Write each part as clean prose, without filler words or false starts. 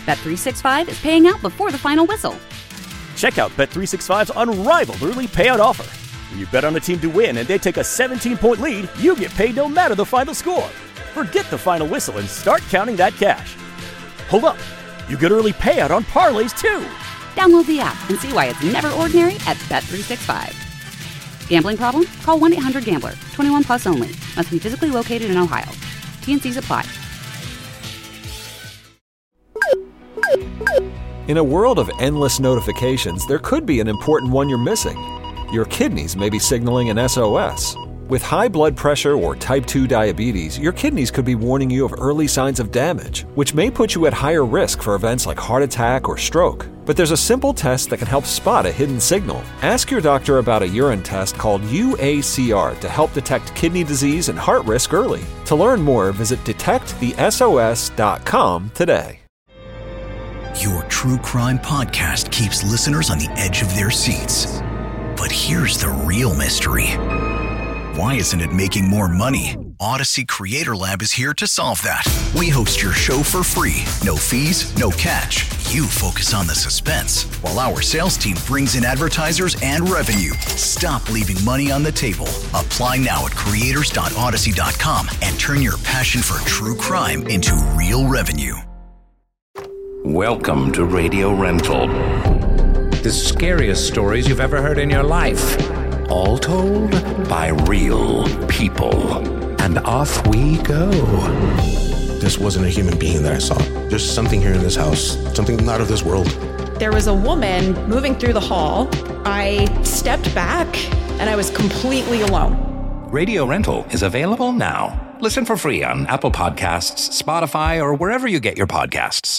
Bet365 is paying out before the final whistle. Check out Bet365's unrivaled early payout offer. When you bet on a team to win and they take a 17-point lead, you get paid no matter the final score. Forget the final whistle and start counting that cash. Hold up. You get early payout on parlays, too. Download the app and see why it's never ordinary at Bet365. Gambling problem? Call 1-800-GAMBLER. 21 plus only. Must be physically located in Ohio. T&Cs apply. In a world of endless notifications, there could be an important one you're missing. Your kidneys may be signaling an SOS. With high blood pressure or type 2 diabetes, your kidneys could be warning you of early signs of damage, which may put you at higher risk for events like heart attack or stroke. But there's a simple test that can help spot a hidden signal. Ask your doctor about a urine test called UACR to help detect kidney disease and heart risk early. To learn more, visit detectthesos.com today. Your true crime podcast keeps listeners on the edge of their seats. But here's the real mystery. Why isn't it making more money? Odyssey Creator Lab is here to solve that. We host your show for free. No fees, no catch. You focus on the suspense, while our sales team brings in advertisers and revenue. Stop leaving money on the table. Apply now at creators.odyssey.com and turn your passion for true crime into real revenue. Welcome to Radio Rental. The scariest stories you've ever heard in your life. All told by real people. And off we go. This wasn't a human being that I saw. There's something here in this house, something not of this world. There was a woman moving through the hall. I stepped back and I was completely alone. Radio Rental is available now. Listen for free on Apple Podcasts, Spotify, or wherever you get your podcasts.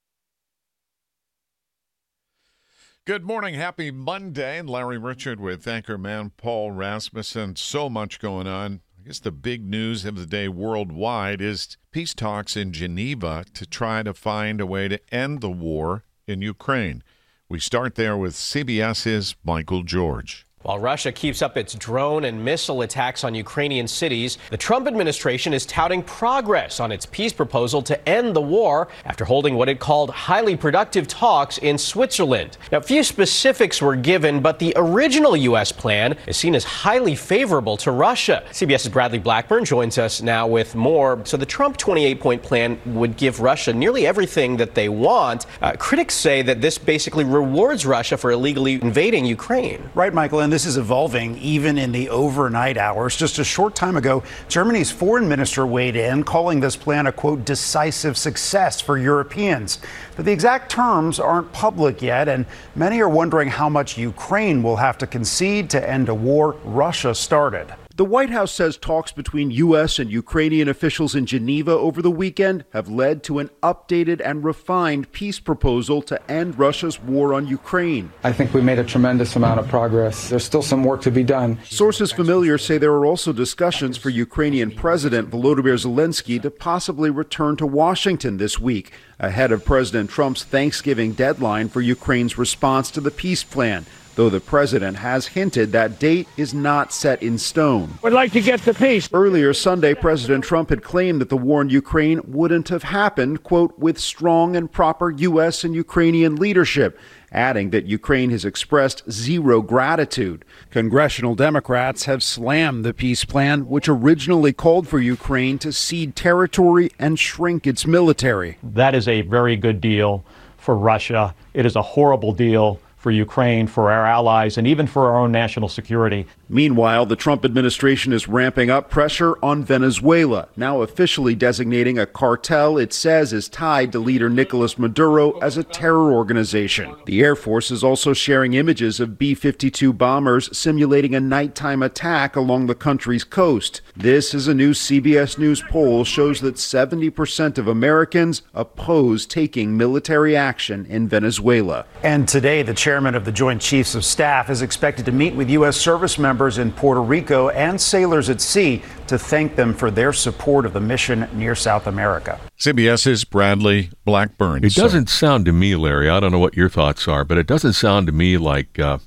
Good morning. Happy Monday. Larry Richard with anchorman Paul Rasmussen. So much going on. I guess the big news of the day worldwide is peace talks in Geneva to try to find a way to end the war in Ukraine. We start there with CBS's Michael George. While Russia keeps up its drone and missile attacks on Ukrainian cities, the Trump administration is touting progress on its peace proposal to end the war after holding what it called highly productive talks in Switzerland. Now, few specifics were given, but the original U.S. plan is seen as highly favorable to Russia. CBS's Bradley Blackburn joins us now with more. So the Trump 28-point plan would give Russia nearly everything that they want. Critics say that this basically rewards Russia for illegally invading Ukraine. Right, Michael. And this is evolving even in the overnight hours. Just a short time ago, Germany's foreign minister weighed in, calling this plan a, quote, decisive success for Europeans. But the exact terms aren't public yet, and many are wondering how much Ukraine will have to concede to end a war Russia started. The White House says talks between U.S. and Ukrainian officials in Geneva over the weekend have led to an updated and refined peace proposal to end Russia's war on Ukraine. I think we made a tremendous amount of progress. There's still some work to be done. Sources familiar say there are also discussions for Ukrainian President Volodymyr Zelensky to possibly return to Washington this week, ahead of President Trump's Thanksgiving deadline for Ukraine's response to the peace plan, though the president has hinted that date is not set in stone. We'd like to get to peace. Earlier Sunday, President Trump had claimed that the war in Ukraine wouldn't have happened, quote, with strong and proper U.S. and Ukrainian leadership, adding that Ukraine has expressed zero gratitude. Congressional Democrats have slammed the peace plan, which originally called for Ukraine to cede territory and shrink its military. That is a very good deal for Russia. It is a horrible deal for Ukraine, for our allies, and even for our own national security. Meanwhile, the Trump administration is ramping up pressure on Venezuela, now officially designating a cartel it says is tied to leader Nicolas Maduro as a terror organization. The Air Force is also sharing images of B-52 bombers simulating a nighttime attack along the country's coast. This is a new CBS News poll shows that 70% of Americans oppose taking military action in Venezuela. And today, the chairman of the Joint Chiefs of Staff is expected to meet with U.S. service members in Puerto Rico and sailors at sea to thank them for their support of the mission near South America. CBS's Bradley Blackburn. It doesn't sound to me, Larry, I don't know what your thoughts are, but it doesn't sound to me like the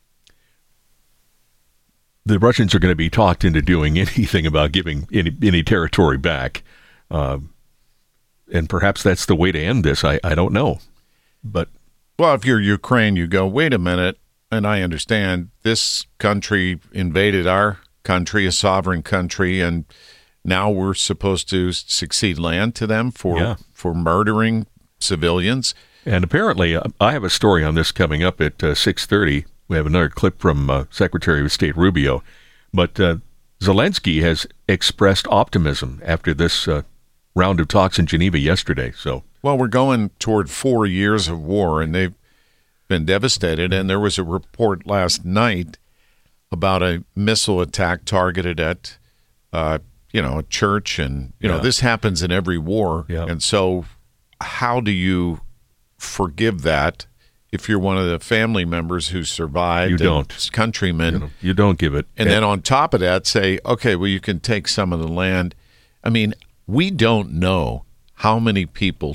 Russians are going to be talked into doing anything about giving any territory back. and perhaps that's the way to end this. I don't know. But well, if you're Ukraine, you go, wait a minute, and I understand this country invaded our country, a sovereign country, and now we're supposed to succeed land to them for murdering civilians. And apparently, I have a story on this coming up at 6:30. We have another clip from Secretary of State Rubio. But Zelensky has expressed optimism after this round of talks in Geneva yesterday. So, well, we're going toward 4 years of war, and they've been devastated. And there was a report last night about a missile attack targeted at, a church. And, this happens in every war. Yeah. And so how do you forgive that if you're one of the family members who survived? You don't. Countrymen. You don't give it. And then on top of that, say, okay, well, you can take some of the land. I mean, we don't know how many people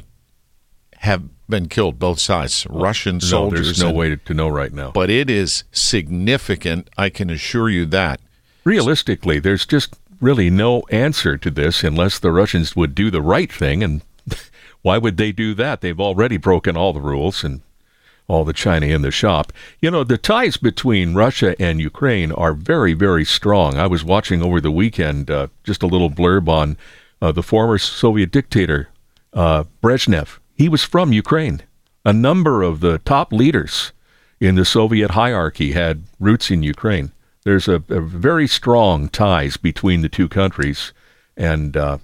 have been killed, both sides, Russian soldiers. There's no way to know right now. But it is significant, I can assure you that. Realistically, there's just really no answer to this unless the Russians would do the right thing. And why would they do that? They've already broken all the rules and all the china in the shop. The ties between Russia and Ukraine are very, very strong. I was watching over the weekend just a little blurb on the former Soviet dictator, Brezhnev. He was from Ukraine. A number of the top leaders in the Soviet hierarchy had roots in Ukraine. There's a very strong ties between the two countries. And, I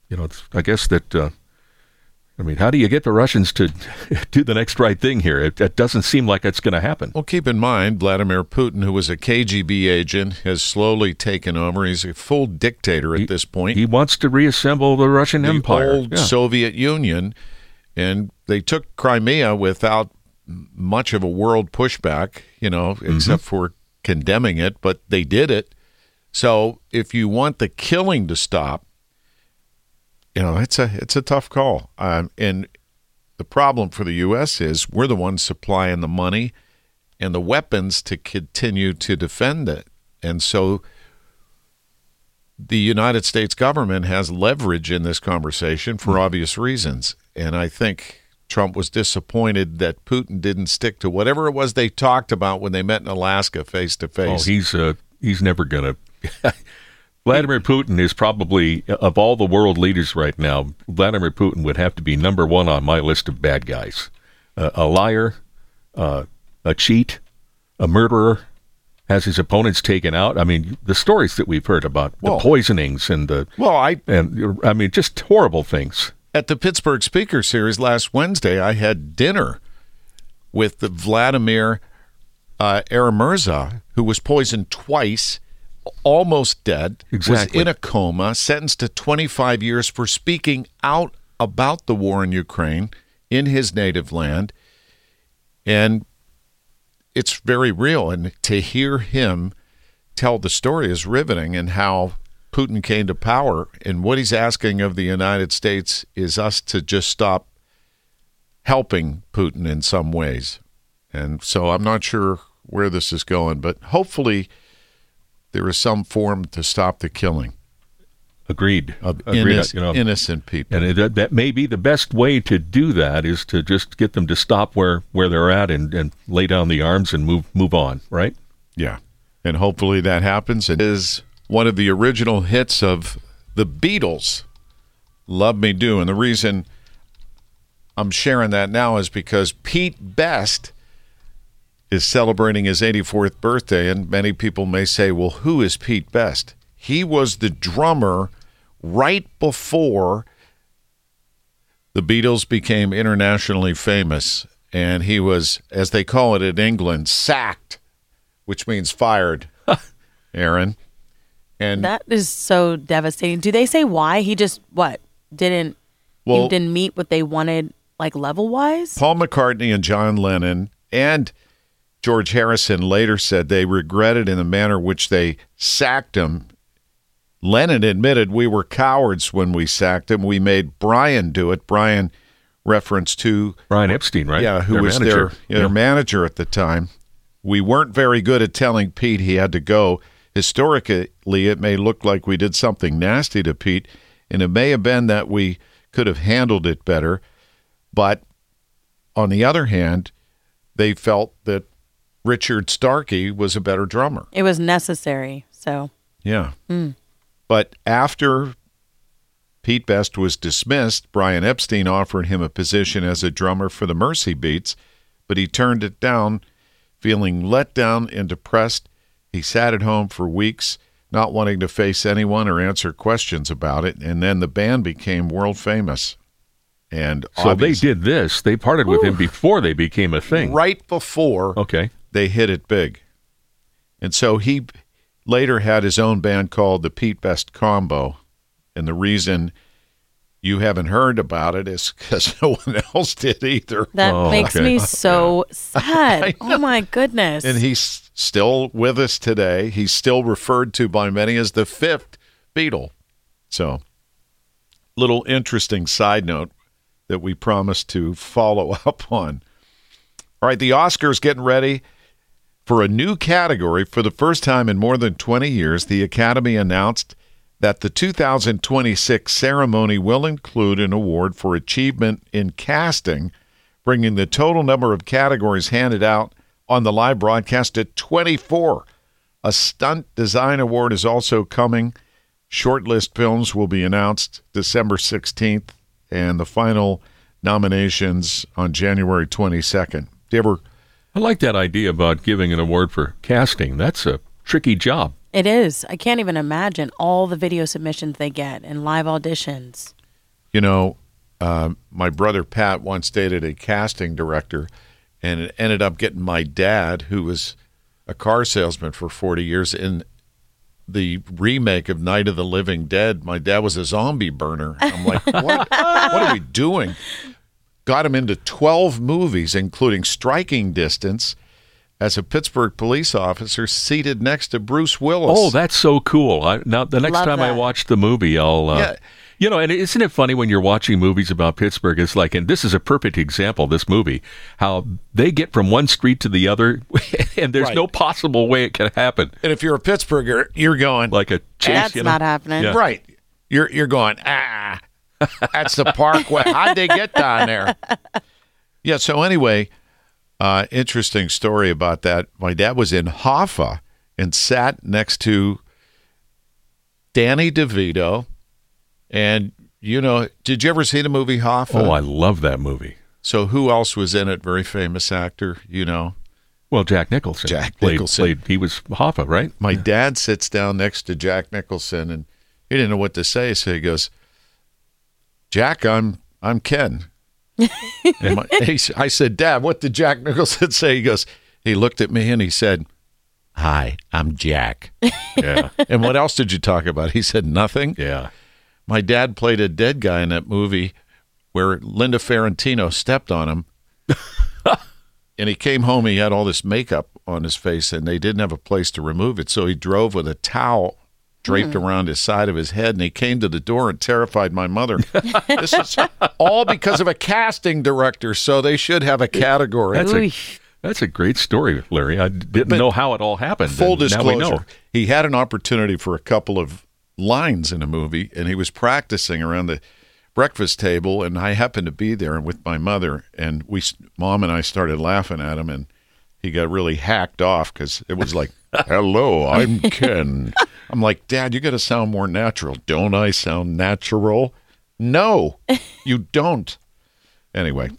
guess that... how do you get the Russians to do the next right thing here? It doesn't seem like it's going to happen. Well, keep in mind, Vladimir Putin, who was a KGB agent, has slowly taken over. He's a full dictator at this point. He wants to reassemble the Russian Empire. The old Soviet Union. And they took Crimea without much of a world pushback, except for condemning it. But they did it. So if you want the killing to stop, it's a tough call. And the problem for the U.S. is we're the ones supplying the money and the weapons to continue to defend it. And so the United States government has leverage in this conversation for obvious reasons. And I think Trump was disappointed that Putin didn't stick to whatever it was they talked about when they met in Alaska face to face. Oh, he's never going to... Vladimir Putin is probably, of all the world leaders right now, Vladimir Putin would have to be number one on my list of bad guys. A liar, a cheat, a murderer, has his opponents taken out. I mean, the stories that we've heard about the poisonings and just horrible things. At the Pittsburgh Speaker Series last Wednesday, I had dinner with the Vladimir Aramurza, who was poisoned twice, almost dead, was in a coma, sentenced to 25 years for speaking out about the war in Ukraine in his native land. And it's very real. And to hear him tell the story is riveting, and how Putin came to power. And what he's asking of the United States is us to just stop helping Putin in some ways. And so I'm not sure where this is going, but hopefully there is some form to stop the killing. Agreed. Of innocent people. And that may be the best way to do that, is to just get them to stop where they're at and lay down the arms and move on, right? Yeah. And hopefully that happens. It is one of the original hits of the Beatles, Love Me Do. And the reason I'm sharing that now is because Pete Best is celebrating his 84th birthday, and many people may say, well, who is Pete Best? He was the drummer right before the Beatles became internationally famous, and he was, as they call it in England, sacked, which means fired, Aaron. And that is so devastating. Do they say why? He just, didn't meet what they wanted, like, level-wise? Paul McCartney and John Lennon and George Harrison later said they regretted in the manner which they sacked him. Lennon admitted, we were cowards when we sacked him. We made Brian do it. Brian, reference to Brian Epstein, right? Yeah, who was their manager at the time. We weren't very good at telling Pete he had to go. Historically, it may look like we did something nasty to Pete, and it may have been that we could have handled it better. But on the other hand, they felt that Richard Starkey was a better drummer. It was necessary, so. Yeah. But after Pete Best was dismissed, Brian Epstein offered him a position as a drummer for the Mercy Beats, but he turned it down, feeling let down and depressed. He sat at home for weeks, not wanting to face anyone or answer questions about it, and then the band became world famous. And so they did this. They parted with him before they became a thing. Right before they hit it big. And so he later had his own band called the Pete Best Combo. And the reason you haven't heard about it is because no one else did either. That makes me so sad. Oh, my goodness. And he's still with us today. He's still referred to by many as the fifth Beatle. So, little interesting side note that we promised to follow up on. All right, the Oscars getting ready for a new category. For the first time in more than 20 years, the Academy announced that the 2026 ceremony will include an award for achievement in casting, bringing the total number of categories handed out on the live broadcast to 24. A stunt design award is also coming. Shortlist films will be announced December 16th, and the final nominations on January 22nd. I like that idea about giving an award for casting. That's a tricky job. It is. I can't even imagine all the video submissions they get and live auditions. You know, my brother Pat once dated a casting director, and it ended up getting my dad, who was a car salesman for 40 years, in the remake of Night of the Living Dead. My dad was a zombie burner. I'm like, what are we doing? Got him into 12 movies, including Striking Distance, as a Pittsburgh police officer seated next to Bruce Willis. Oh, that's so cool. Now, the next time I watch the movie, I'll... You know, and isn't it funny when you're watching movies about Pittsburgh? It's like, and this is a perfect example, this movie, how they get from one street to the other, and there's no possible way it can happen. And if you're a Pittsburgher, you're going... Like a chase, that's not happening. Yeah. Right. You're going, that's the parkway. How'd they get down there? Yeah, so anyway... interesting story about that. My dad was in Hoffa and sat next to Danny DeVito. And, you know, did you ever see the movie Hoffa? Oh, I love that movie. So who else was in it? Very famous actor, you know? Well, Jack Nicholson. Nicholson. He was Hoffa, right? My dad sits down next to Jack Nicholson, and he didn't know what to say. So he goes, Jack, I'm Ken. And I said, Dad, what did Jack Nicholson say? He looked at me and he said, hi, I'm Jack. Yeah. And what else did you talk about? He said, nothing. Yeah. My dad played a dead guy in that movie where Linda Ferrantino stepped on him. And he came home, he had all this makeup on his face, and they didn't have a place to remove it. So he drove with a towel draped around his side of his head, and he came to the door and terrified my mother. This is all because of a casting director, so they should have a category. That's a great story, Larry. I didn't know how it all happened. Full disclosure, now we know. He had an opportunity for a couple of lines in a movie, and he was practicing around the breakfast table, and I happened to be there with my mother, and Mom and I started laughing at him, and he got really hacked off because it was like, hello, I'm Ken. I'm like, Dad, you got to sound more natural. Don't I sound natural? No, you don't. Anyway,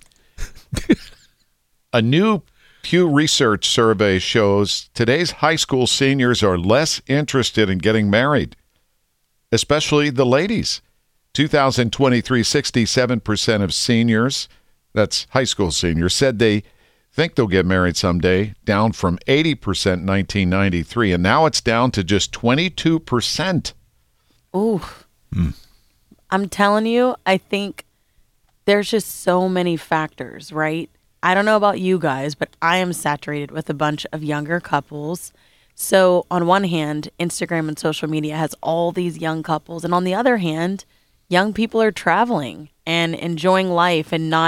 a new Pew Research survey shows today's high school seniors are less interested in getting married, especially the ladies. 2023, 67% of seniors, that's high school seniors, said they think they'll get married someday, down from 80% in 1993, and now it's down to just 22%. Ooh. I'm telling you, I think there's just so many factors, right? I don't know about you guys, but I am saturated with a bunch of younger couples. So on one hand, Instagram and social media has all these young couples, and on the other hand, young people are traveling and enjoying life and not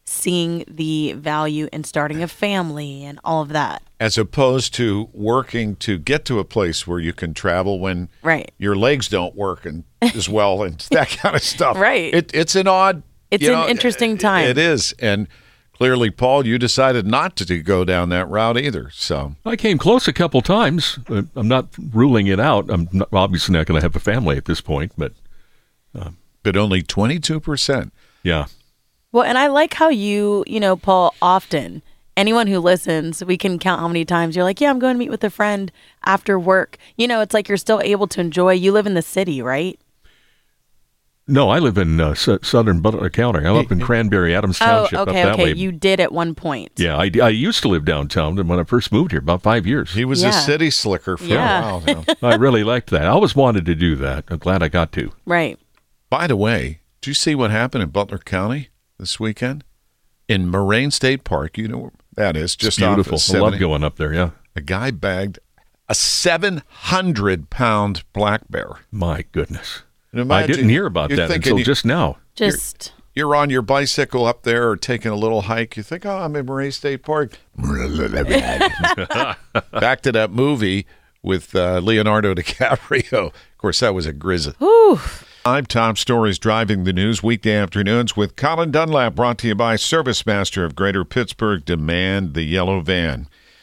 seeing the value in starting a family and all of that. As opposed to working to get to a place where you can travel when your legs don't work as well and that kind of stuff. Right. It's an odd... It's an interesting time. It is. And clearly, Paul, you decided not to go down that route either. So I came close a couple times. I'm not ruling it out. I'm obviously not going to have a family at this point, but only 22%. Yeah. Well, and I like how you know, Paul, often, anyone who listens, we can count how many times you're like, yeah, I'm going to meet with a friend after work. You know, it's like you're still able to enjoy. You live in the city, right? No, I live in southern Butler County. I'm up in Cranberry, Adams Township. Okay. Up that way. You did at one point. Yeah, I used to live downtown when I first moved here, about 5 years. He was a city slicker for a while now. I really liked that. I always wanted to do that. I'm glad I got to. Right. By the way, did you see what happened in Butler County this weekend? In Moraine State Park, you know where that is, just it's beautiful. Off of 70. I love going up there, yeah. A guy bagged a 700-pound black bear. My goodness. I didn't hear about that until just now. You're on your bicycle up there or taking a little hike. You think, I'm in Moraine State Park. Back to that movie with Leonardo DiCaprio. Of course, that was a grizzly. Ooh. 5 top stories driving the news weekday afternoons with Colin Dunlap, brought to you by ServiceMaster of Greater Pittsburgh. Demand the yellow van.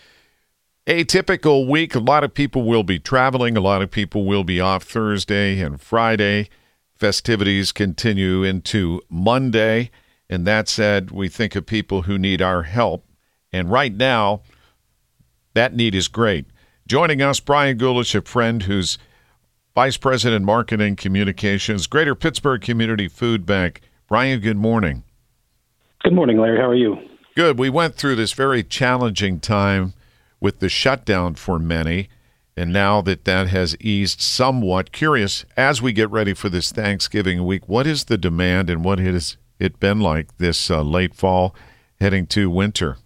A typical week, a lot of people will be traveling. A lot of people will be off Thursday and Friday. Festivities continue into Monday. And that said, we think of people who need our help. And right now, that need is great. Joining us, Brian Gulish, a friend who's Vice President, Marketing Communications, Greater Pittsburgh Community Food Bank. Brian, good morning. Good morning, Larry. How are you? Good. We went through this very challenging time with the shutdown for many, and now that has eased somewhat, curious, as we get ready for this Thanksgiving week, what is the demand and what has it been like this late fall heading to winter?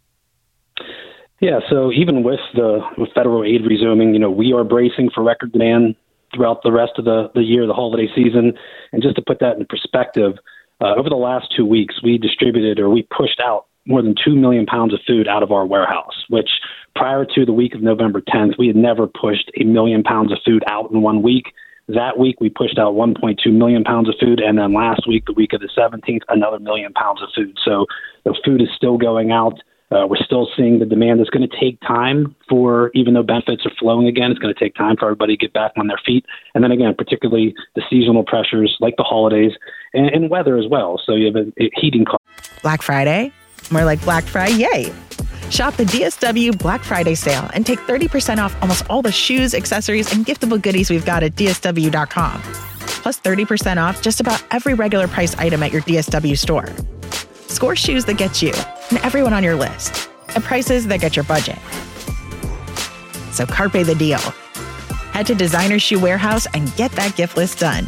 Yeah, so even with the federal aid resuming, we are bracing for record demand throughout the rest of the year, the holiday season. And just to put that in perspective, over the last 2 weeks, we pushed out more than 2 million pounds of food out of our warehouse, which prior to the week of November 10th, we had never pushed 1 million pounds of food out in 1 week. That week, we pushed out 1.2 million pounds of food. And then last week, the week of the 17th, another 1 million pounds of food. So the food is still going out. We're still seeing the demand. It's going to take time even though benefits are flowing again, it's going to take time for everybody to get back on their feet. And then again, particularly the seasonal pressures like the holidays and weather as well. So you have a heating cost. Black Friday? More like Black Friday. Shop the DSW Black Friday sale and take 30% off almost all the shoes, accessories, and giftable goodies we've got at DSW.com. Plus 30% off just about every regular price item at your DSW store. Score shoes that get you and everyone on your list at prices that get your budget. So carpe the deal. Head to Designer Shoe Warehouse and get that gift list done.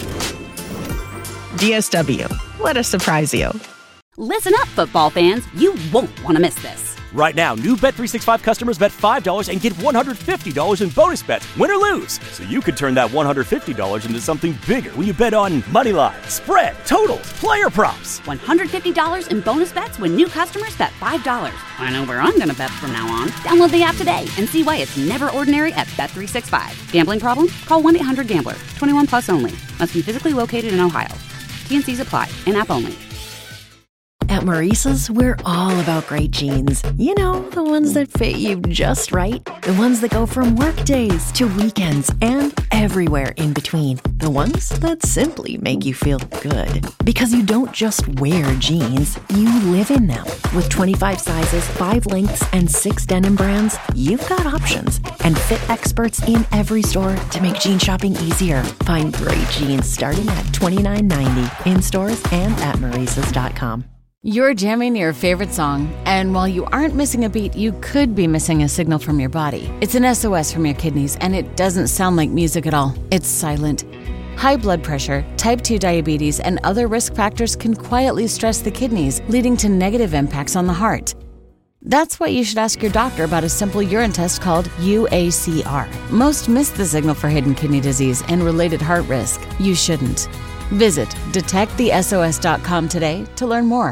DSW. Let us surprise you. Listen up, football fans. You won't want to miss this. Right now, new Bet365 customers bet $5 and get $150 in bonus bets, win or lose. So you could turn that $150 into something bigger when you bet on money line, spread, totals, player props. $150 in bonus bets when new customers bet $5. I know where I'm going to bet from now on. Download the app today and see why it's never ordinary at Bet365. Gambling problem? Call 1-800-GAMBLER. 21 plus only. Must be physically located in Ohio. T&Cs apply. In-app only. At Maurice's, we're all about great jeans. You know, the ones that fit you just right. The ones that go from work days to weekends and everywhere in between. The ones that simply make you feel good. Because you don't just wear jeans, you live in them. With 25 sizes, 5 lengths, and 6 denim brands, you've got options. And fit experts in every store to make jean shopping easier. Find great jeans starting at $29.90 in stores and at Maurice's.com. You're jamming your favorite song, and while you aren't missing a beat, you could be missing a signal from your body. It's an SOS from your kidneys, and it doesn't sound like music at all. It's silent. High blood pressure, type 2 diabetes, and other risk factors can quietly stress the kidneys, leading to negative impacts on the heart. That's why you should ask your doctor about a simple urine test called UACR. Most miss the signal for hidden kidney disease and related heart risk. You shouldn't. Visit detectthesos.com today to learn more.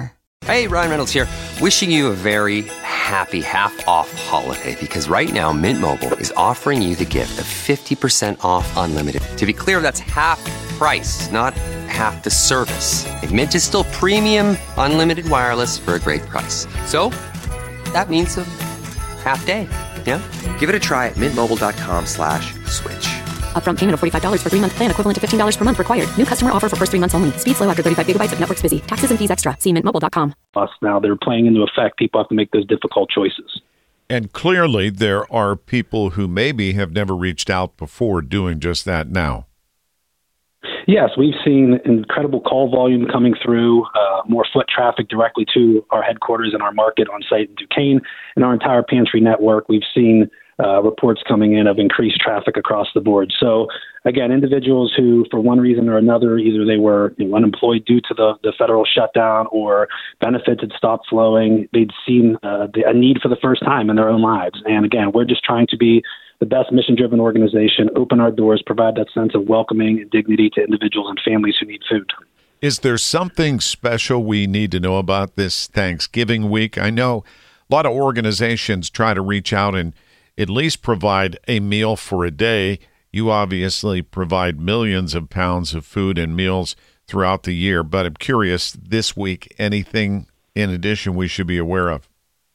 Hey, Ryan Reynolds here. Wishing you a very happy half-off holiday because right now Mint Mobile is offering you the gift of 50% off unlimited. To be clear, that's half price, not half the service. And Mint is still premium unlimited wireless for a great price. So that means a half day. Yeah? Give it a try at mintmobile.com/switch. Upfront payment of $45 for 3-month plan, equivalent to $15 per month required. New customer offer for first 3 months only. Speed slow after 35 gigabytes if network's busy. Taxes and fees extra. See mintmobile.com. Now they're playing into effect. People have to make those difficult choices. And clearly there are people who maybe have never reached out before doing just that now. Yes, we've seen incredible call volume coming through, more foot traffic directly to our headquarters and our market on site in Duquesne. And our entire pantry network, we've seen reports coming in of increased traffic across the board. So, again, individuals who, for one reason or another, either they were unemployed due to the federal shutdown or benefits had stopped flowing, they'd seen a need for the first time in their own lives. And, again, we're just trying to be the best mission-driven organization, open our doors, provide that sense of welcoming and dignity to individuals and families who need food. Is there something special we need to know about this Thanksgiving week? I know a lot of organizations try to reach out and at least provide a meal for a day. You obviously provide millions of pounds of food and meals throughout the year, but I'm curious, this week, anything in addition we should be aware of?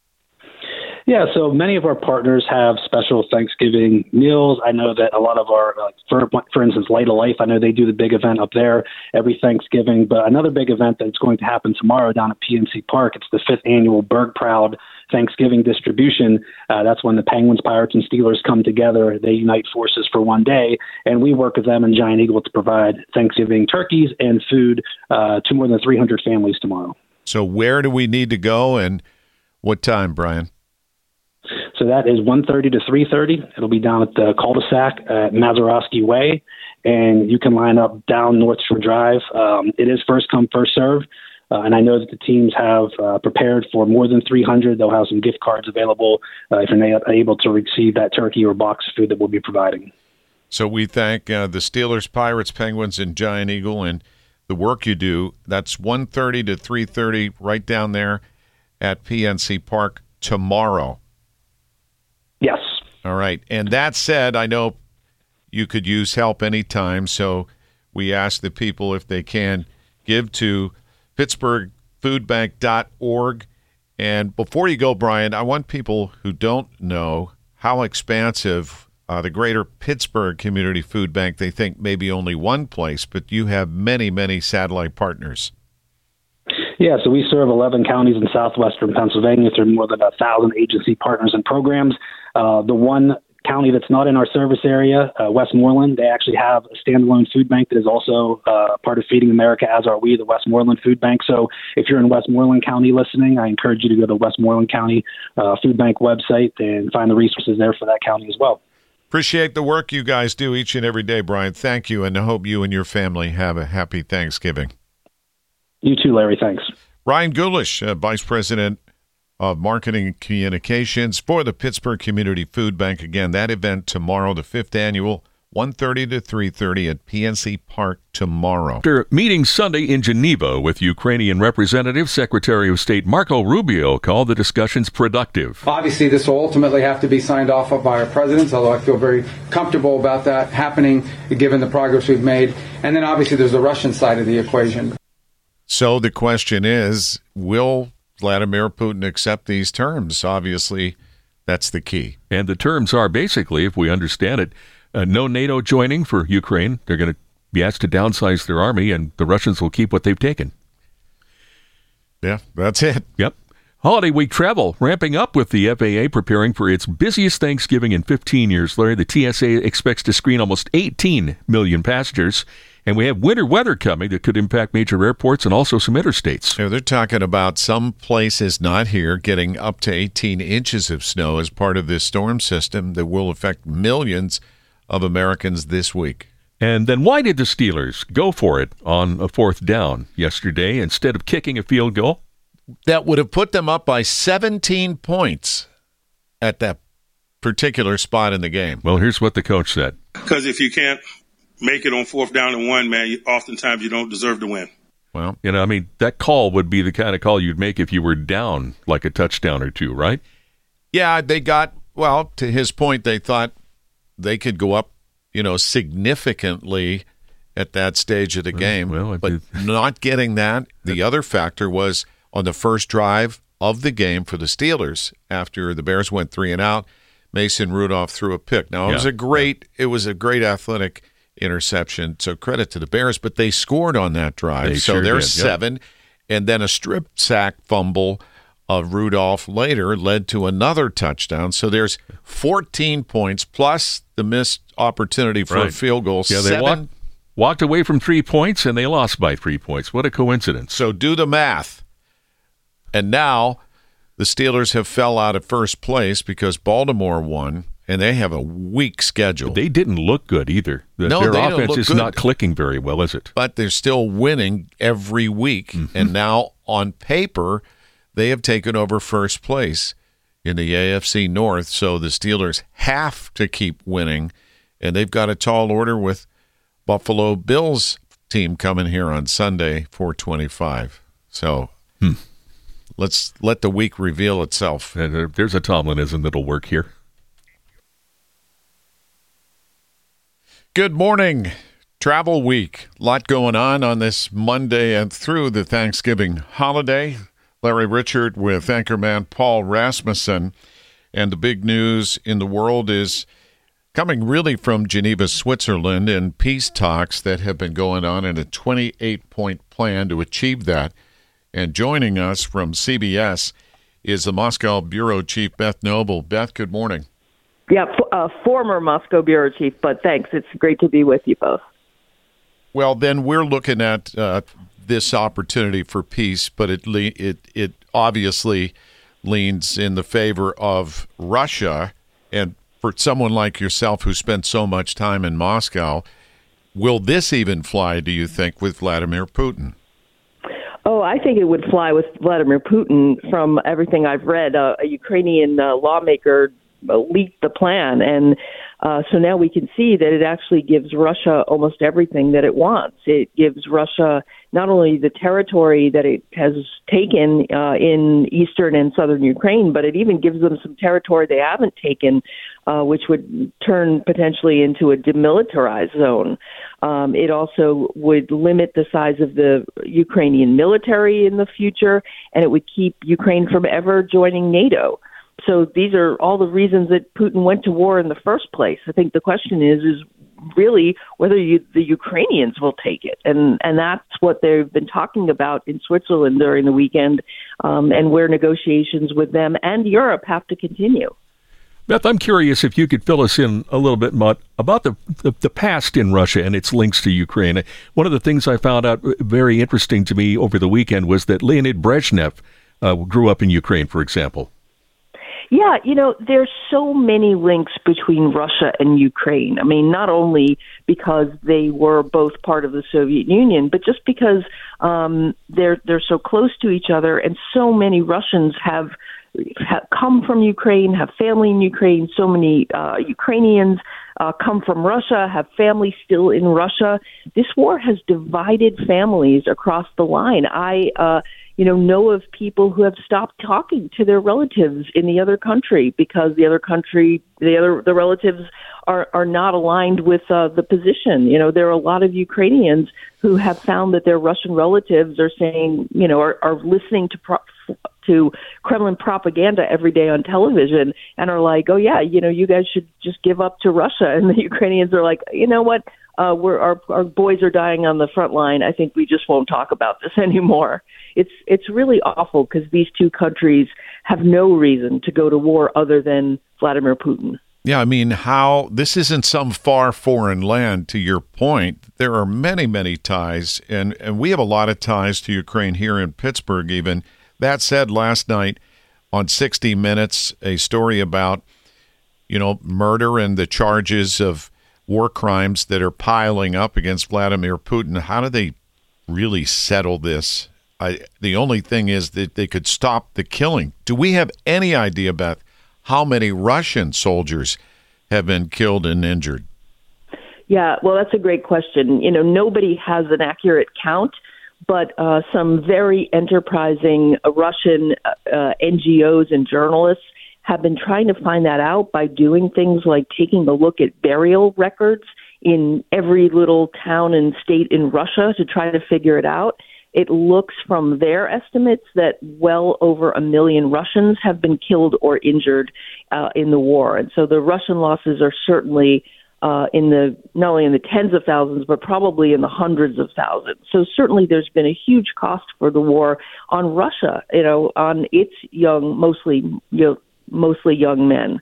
Yeah, so many of our partners have special Thanksgiving meals. I know that a lot of our, for instance, Light of Life, I know they do the big event up there every Thanksgiving. But another big event that's going to happen tomorrow down at PNC Park, it's the 5th annual Berg Proud Thanksgiving distribution. That's when the Penguins, Pirates, and Steelers come together. They unite forces for one day, and we work with them and Giant Eagle to provide Thanksgiving turkeys and food to more than 300 families tomorrow. So where do we need to go and what time, Brian? So that is 1:30 to 3:30. It'll be down at the cul-de-sac at Mazeroski Way, and you can line up down North Shore Drive. It is first come, first serve, and I know that the teams have prepared for more than 300. They'll have some gift cards available if you're not able to receive that turkey or box of food that we'll be providing. So we thank the Steelers, Pirates, Penguins, and Giant Eagle and the work you do. That's 1:30 to 3:30 right down there at PNC Park tomorrow. Yes. All right. And that said, I know you could use help anytime, so we ask the people if they can give to PittsburghFoodBank.org. And before you go, Brian, I want people who don't know how expansive the Greater Pittsburgh Community Food Bank, they think maybe only one place, but you have many, many satellite partners. Yeah, so we serve 11 counties in southwestern Pennsylvania through more than 1,000 agency partners and programs. The one county that's not in our service area, Westmoreland, they actually have a standalone food bank that is also part of Feeding America, as are we, the Westmoreland Food Bank. So if you're in Westmoreland County listening, I encourage you to go to the Westmoreland County Food Bank website and find the resources there for that county as well. Appreciate the work you guys do each and every day, Brian. Thank you, and I hope you and your family have a happy Thanksgiving. You too, Larry. Thanks. Ryan Gulish, Vice President of Marketing and Communications for the Pittsburgh Community Food Bank. Again, that event tomorrow, the 5th annual, 1:30 to 3:30 at PNC Park tomorrow. After meeting Sunday in Geneva with Ukrainian representative, Secretary of State Marco Rubio called the discussions productive. Obviously, this will ultimately have to be signed off by our presidents, although I feel very comfortable about that happening given the progress we've made. And then obviously there's the Russian side of the equation. So the question is, will Vladimir Putin accept these terms? Obviously, that's the key. And the terms are basically, if we understand it, no NATO joining for Ukraine. They're going to be asked to downsize their army, and the Russians will keep what they've taken. Yeah, that's it. Yep. Holiday week travel ramping up with the FAA preparing for its busiest Thanksgiving in 15 years. Larry, the TSA expects to screen almost 18 million passengers. And we have winter weather coming that could impact major airports and also some interstates. You know, they're talking about some places not here getting up to 18 inches of snow as part of this storm system that will affect millions of Americans this week. And then why did the Steelers go for it on a 4th down yesterday instead of kicking a field goal? That would have put them up by 17 points at that particular spot in the game. Well, here's what the coach said. Because if you can't make it on 4th down and 1, man, oftentimes you don't deserve to win. Well, I mean, that call would be the kind of call you'd make if you were down like a touchdown or two, right? Yeah, they got, well, to his point, they thought they could go up, significantly at that stage of the game. But not getting that. The other factor was on the first drive of the game for the Steelers, after the Bears went 3 and out, Mason Rudolph threw a pick. Now, it was a great athletic interception, so credit to the Bears, but they scored on that drive. There's 7, and then a strip sack fumble of Rudolph later led to another touchdown. So there's 14 points plus the missed opportunity for a field goal. Yeah, they walked away from 3 points, and they lost by 3 points. What a coincidence. So do the math. And now the Steelers have fell out of first place because Baltimore won, and they have a weak schedule. But they didn't look good either. Their offense is not clicking very well, is it? But they're still winning every week. And now on paper, they have taken over first place in the AFC North. So the Steelers have to keep winning, and they've got a tall order with Buffalo Bills team coming here on Sunday, 4:25. So let's let the week reveal itself. There's a Tomlinism that'll work here. Good morning. Travel week. A lot going on this Monday and through the Thanksgiving holiday. Larry Richert with anchorman Paul Rasmussen. And the big news in the world is coming really from Geneva, Switzerland, and peace talks that have been going on in a 28-point plan to achieve that. And joining us from CBS is the Moscow Bureau Chief, Beth Noble. Beth, good morning. Yeah, former Moscow Bureau Chief, but thanks. It's great to be with you both. Well, then we're looking at this opportunity for peace, but it obviously leans in the favor of Russia. And for someone like yourself who spent so much time in Moscow, will this even fly, do you think, with Vladimir Putin? Oh, I think it would fly with Vladimir Putin. From everything I've read, a Ukrainian lawmaker leaked the plan, and so now we can see that it actually gives Russia almost everything that it wants. It gives Russia not only the territory that it has taken in eastern and southern Ukraine, but it even gives them some territory they haven't taken, which would turn potentially into a demilitarized zone. It also would limit the size of the Ukrainian military in the future, and it would keep Ukraine from ever joining NATO. So these are all the reasons that Putin went to war in the first place. I think the question is really whether the Ukrainians will take it. And that's what they've been talking about in Switzerland during the weekend, and where negotiations with them and Europe have to continue. Beth, I'm curious if you could fill us in a little bit about the past in Russia and its links to Ukraine. One of the things I found out very interesting to me over the weekend was that Leonid Brezhnev grew up in Ukraine, for example. Yeah, there's so many links between Russia and Ukraine. I mean, not only because they were both part of the Soviet Union, but just because they're so close to each other, and so many Russians have come from Ukraine, have family in Ukraine. So many Ukrainians come from Russia, have family still in Russia. This war has divided families across the line. I know of people who have stopped talking to their relatives in the other country because the relatives are not aligned with the position. There are a lot of Ukrainians who have found that their Russian relatives are saying, are listening to Kremlin propaganda every day on television and are like, oh yeah, you guys should just give up to Russia. And the Ukrainians are like, you know what? Our boys are dying on the front line. I think we just won't talk about this anymore. It's really awful because these two countries have no reason to go to war other than Vladimir Putin. Yeah, I mean, this isn't some far foreign land, to your point. There are many, many ties, and we have a lot of ties to Ukraine here in Pittsburgh even. That said, last night on 60 Minutes, a story about, murder and the charges of war crimes that are piling up against Vladimir Putin. How do they really settle this? The only thing is that they could stop the killing. Do we have any idea about how many Russian soldiers have been killed and injured? Yeah, well, that's a great question. Nobody has an accurate count, but some very enterprising Russian NGOs and journalists have been trying to find that out by doing things like taking a look at burial records in every little town and state in Russia to try to figure it out. It looks from their estimates that well over 1 million Russians have been killed or injured in the war. And so the Russian losses are certainly not only in the tens of thousands, but probably in the hundreds of thousands. So certainly there's been a huge cost for the war on Russia, on its mostly young men.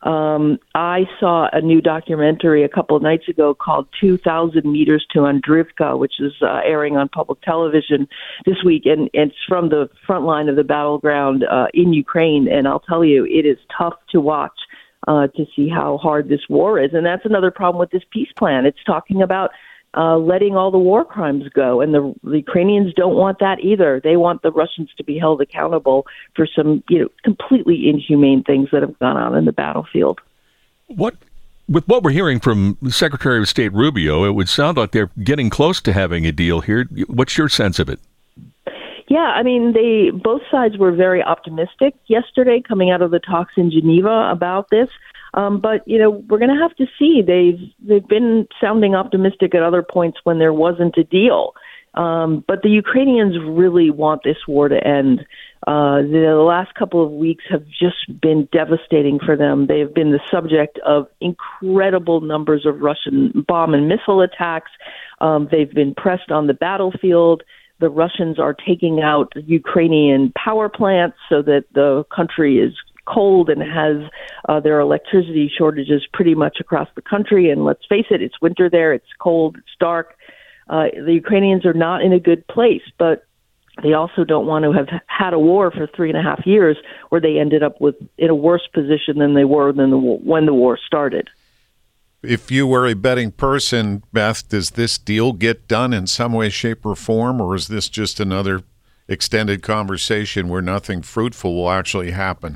I saw a new documentary a couple of nights ago called 2,000 Meters to Andrivka, which is airing on public television this week, and it's from the front line of the battleground in Ukraine. And I'll tell you, it is tough to watch to see how hard this war is. And that's another problem with this peace plan. It's talking about letting all the war crimes go, and the Ukrainians don't want that either. They want the Russians to be held accountable for some, completely inhumane things that have gone on in the battlefield. With what we're hearing from Secretary of State Rubio, it would sound like they're getting close to having a deal here. What's your sense of it? Yeah, I mean, both sides were very optimistic yesterday coming out of the talks in Geneva about this. But, we're going to have to see. They've been sounding optimistic at other points when there wasn't a deal. But the Ukrainians really want this war to end. The last couple of weeks have just been devastating for them. They have been the subject of incredible numbers of Russian bomb and missile attacks. They've been pressed on the battlefield. The Russians are taking out Ukrainian power plants so that the country is cold and has their electricity shortages pretty much across the country. And let's face it, it's winter there, it's cold, it's dark. The Ukrainians are not in a good place, but they also don't want to have had a war for 3.5 years where they ended up in a worse position than they were when the war started. If you were a betting person, Beth, does this deal get done in some way, shape, or form, or is this just another extended conversation where nothing fruitful will actually happen?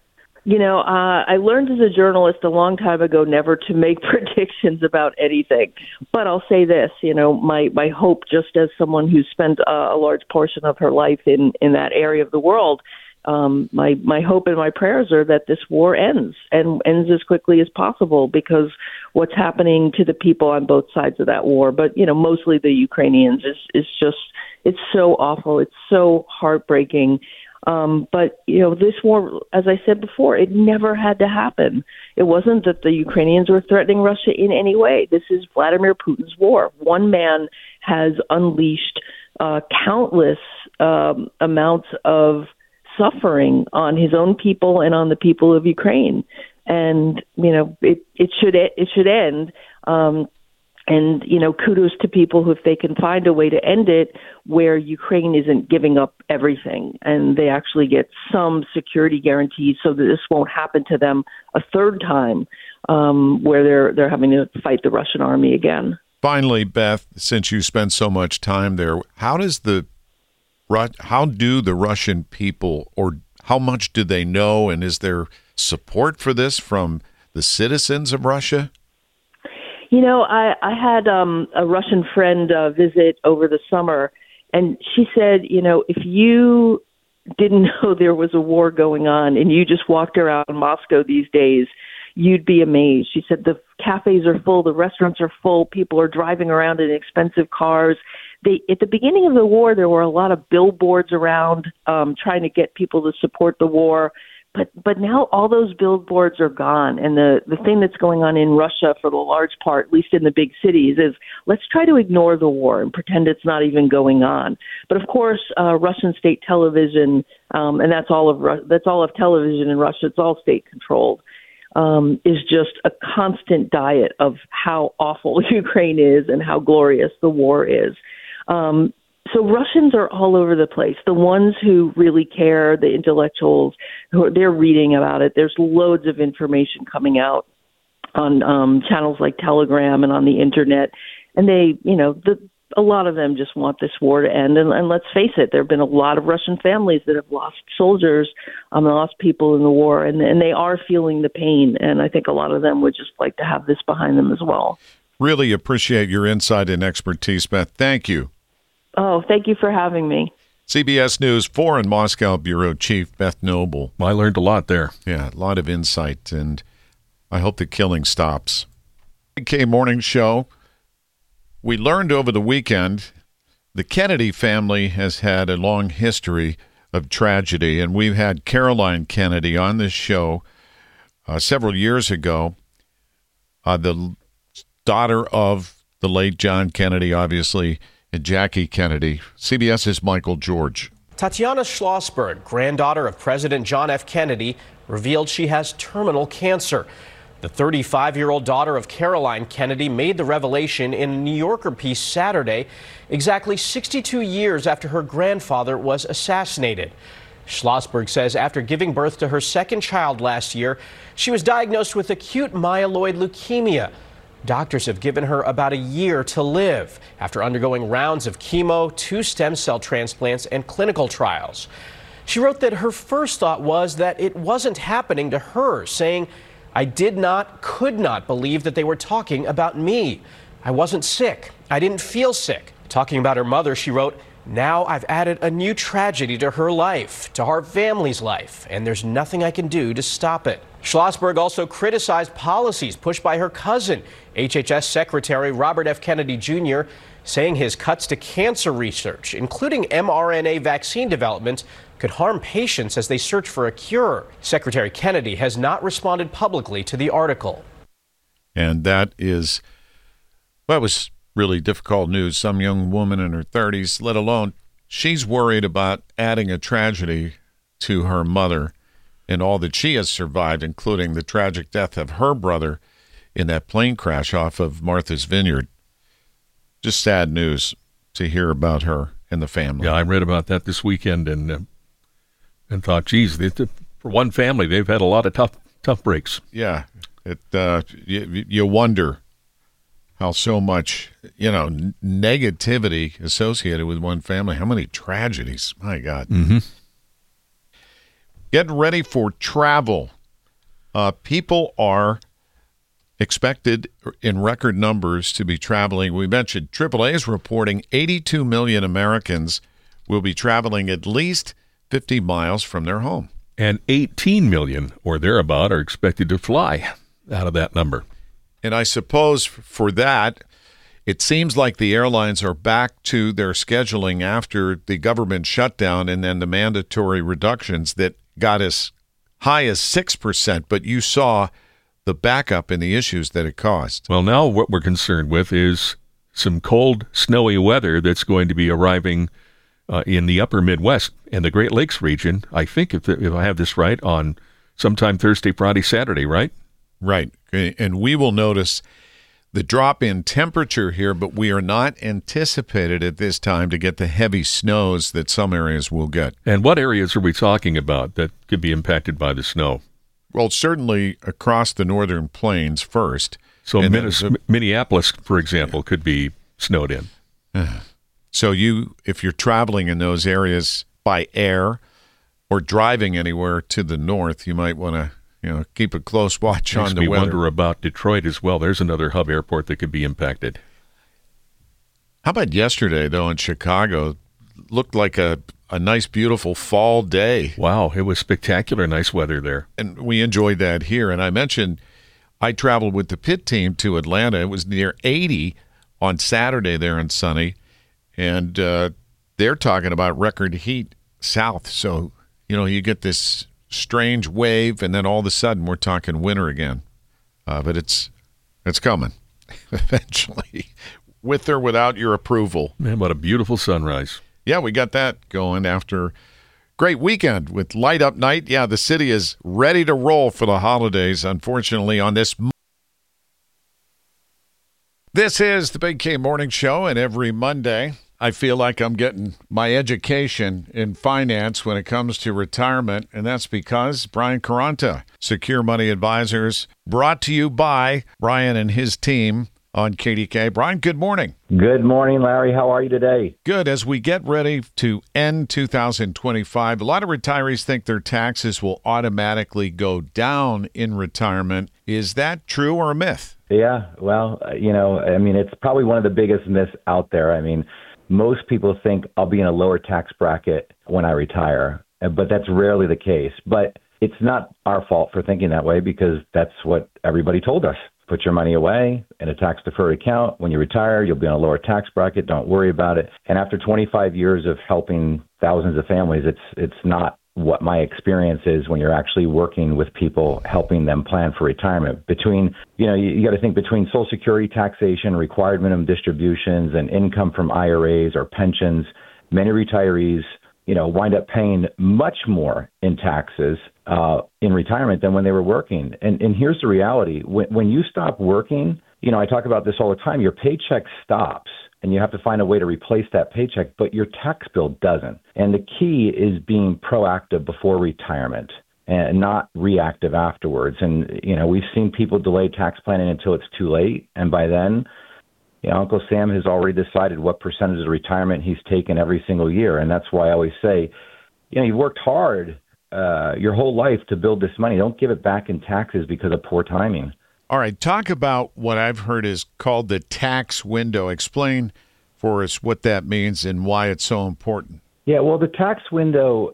I learned as a journalist a long time ago never to make predictions about anything. But I'll say this, my hope, just as someone who spent a large portion of her life in that area of the world, my hope and my prayers are that this war ends and ends as quickly as possible, because what's happening to the people on both sides of that war, but, mostly the Ukrainians, is just, it's so awful. It's so heartbreaking. But, this war, as I said before, it never had to happen. It wasn't that the Ukrainians were threatening Russia in any way. This is Vladimir Putin's war. One man has unleashed countless amounts of suffering on his own people and on the people of Ukraine. And, it should end. And, kudos to people who, if they can find a way to end it where Ukraine isn't giving up everything and they actually get some security guarantees so that this won't happen to them a third time, where they're having to fight the Russian army again. Finally, Beth, since you spent so much time there, how do the Russian people, or how much do they know, and is there support for this from the citizens of Russia? I had a Russian friend visit over the summer, and she said, if you didn't know there was a war going on and you just walked around Moscow these days, you'd be amazed. She said the cafes are full, the restaurants are full, people are driving around in expensive cars. At the beginning of the war, there were a lot of billboards around trying to get people to support the war. But now all those billboards are gone. And the thing that's going on in Russia for the large part, at least in the big cities, is let's try to ignore the war and pretend it's not even going on. But of course, Russian state television, and that's all of television in Russia, it's all state controlled, is just a constant diet of how awful Ukraine is and how glorious the war is. So Russians are all over the place. The ones who really care, the intellectuals, they're reading about it. There's loads of information coming out on channels like Telegram and on the internet. And they, a lot of them just want this war to end. And let's face it, there have been a lot of Russian families that have lost soldiers, lost people in the war, and they are feeling the pain. And I think a lot of them would just like to have this behind them as well. Really appreciate your insight and expertise, Beth. Thank you. Oh, thank you for having me. CBS News Foreign Moscow Bureau Chief Beth Noble. I learned a lot there. Yeah, a lot of insight, and I hope the killing stops. AK Morning Show. We learned over the weekend the Kennedy family has had a long history of tragedy, and we've had Caroline Kennedy on this show several years ago, the daughter of the late John Kennedy, obviously, and Jackie Kennedy. CBS's Michael George. Tatiana Schlossberg, granddaughter of President John F. Kennedy, revealed she has terminal cancer. The 35-year-old daughter of Caroline Kennedy made the revelation in a New Yorker piece Saturday, exactly 62 years after her grandfather was assassinated. Schlossberg says after giving birth to her second child last year, she was diagnosed with acute myeloid leukemia. Doctors have given her about a year to live after undergoing rounds of chemo, 2 stem cell transplants, and clinical trials. She wrote that her first thought was that it wasn't happening to her, saying, "I could not believe that they were talking about me. I wasn't sick. I didn't feel sick." Talking about her mother, she wrote, "Now I've added a new tragedy to her life, to our family's life, and there's nothing I can do to stop it." Schlossberg also criticized policies pushed by her cousin, HHS Secretary Robert F. Kennedy Jr., saying his cuts to cancer research, including mRNA vaccine development, could harm patients as they search for a cure. Secretary Kennedy has not responded publicly to the article. And that was really difficult news. Some young woman in her 30s, let alone, she's worried about adding a tragedy to her mother and all that she has survived, including the tragic death of her brother in that plane crash off of Martha's Vineyard. Just sad news to hear about her and the family. Yeah, I read about that this weekend and thought, geez, for one family, they've had a lot of tough breaks. Yeah, you wonder how so much, negativity associated with one family. How many tragedies? My God. Mm-hmm. Getting ready for travel. People are expected in record numbers to be traveling. We mentioned AAA is reporting 82 million Americans will be traveling at least 50 miles from their home. And 18 million or thereabout are expected to fly out of that number. And I suppose for that, it seems like the airlines are back to their scheduling after the government shutdown and then the mandatory reductions that got as high as 6%. But you saw the backup in the issues that it caused. Well, now what we're concerned with is some cold, snowy weather that's going to be arriving in the upper Midwest and the Great Lakes region, I think, if I have this right, on sometime Thursday, Friday, Saturday, right? Right. And we will notice the drop in temperature here, but we are not anticipated at this time to get the heavy snows that some areas will get. And what areas are we talking about that could be impacted by the snow? Well, certainly across the northern plains first. So Minneapolis, for example, could be snowed in. So if you're traveling in those areas by air or driving anywhere to the north, you might want to keep a close watch on the weather. Makes me wonder about Detroit as well. There's another hub airport that could be impacted. How about yesterday, though, in Chicago? Looked like a nice, beautiful fall day. Wow, it was spectacular, nice weather there. And we enjoyed that here. And I mentioned I traveled with the pit team to Atlanta. It was near 80 on Saturday there in sunny. And they're talking about record heat south. So, you get this strange wave, and then all of a sudden we're talking winter again. But it's coming eventually, with or without your approval. Man, what a beautiful sunrise. Yeah, we got that going after great weekend with light up night. Yeah, the city is ready to roll for the holidays, unfortunately, on this. This is the Big K Morning Show, and every Monday I feel like I'm getting my education in finance when it comes to retirement, and that's because Brian Caranta, Secure Money Advisors, brought to you by Brian and his team on KDK. Brian, good morning. Good morning, Larry. How are you today? Good. As we get ready to end 2025, a lot of retirees think their taxes will automatically go down in retirement. Is that true or a myth? Yeah, well, it's probably one of the biggest myths out there. most people think I'll be in a lower tax bracket when I retire, but that's rarely the case. But it's not our fault for thinking that way because that's what everybody told us. Put your money away in a tax-deferred account. When you retire, you'll be in a lower tax bracket. Don't worry about it. And after 25 years of helping thousands of families, it's not what my experience is when you're actually working with people, helping them plan for retirement. Between, you got to think between Social Security taxation, required minimum distributions, and income from IRAs or pensions, many retirees, wind up paying much more in taxes in retirement than when they were working. And here's the reality. When you stop working, I talk about this all the time, your paycheck stops and you have to find a way to replace that paycheck, but your tax bill doesn't. And the key is being proactive before retirement and not reactive afterwards. And, we've seen people delay tax planning until it's too late. And by then, Uncle Sam has already decided what percentage of retirement he's taken every single year. And that's why I always say, you've worked hard your whole life to build this money. Don't give it back in taxes because of poor timing. All right, talk about what I've heard is called the tax window. Explain for us what that means and why it's so important. Yeah, well, the tax window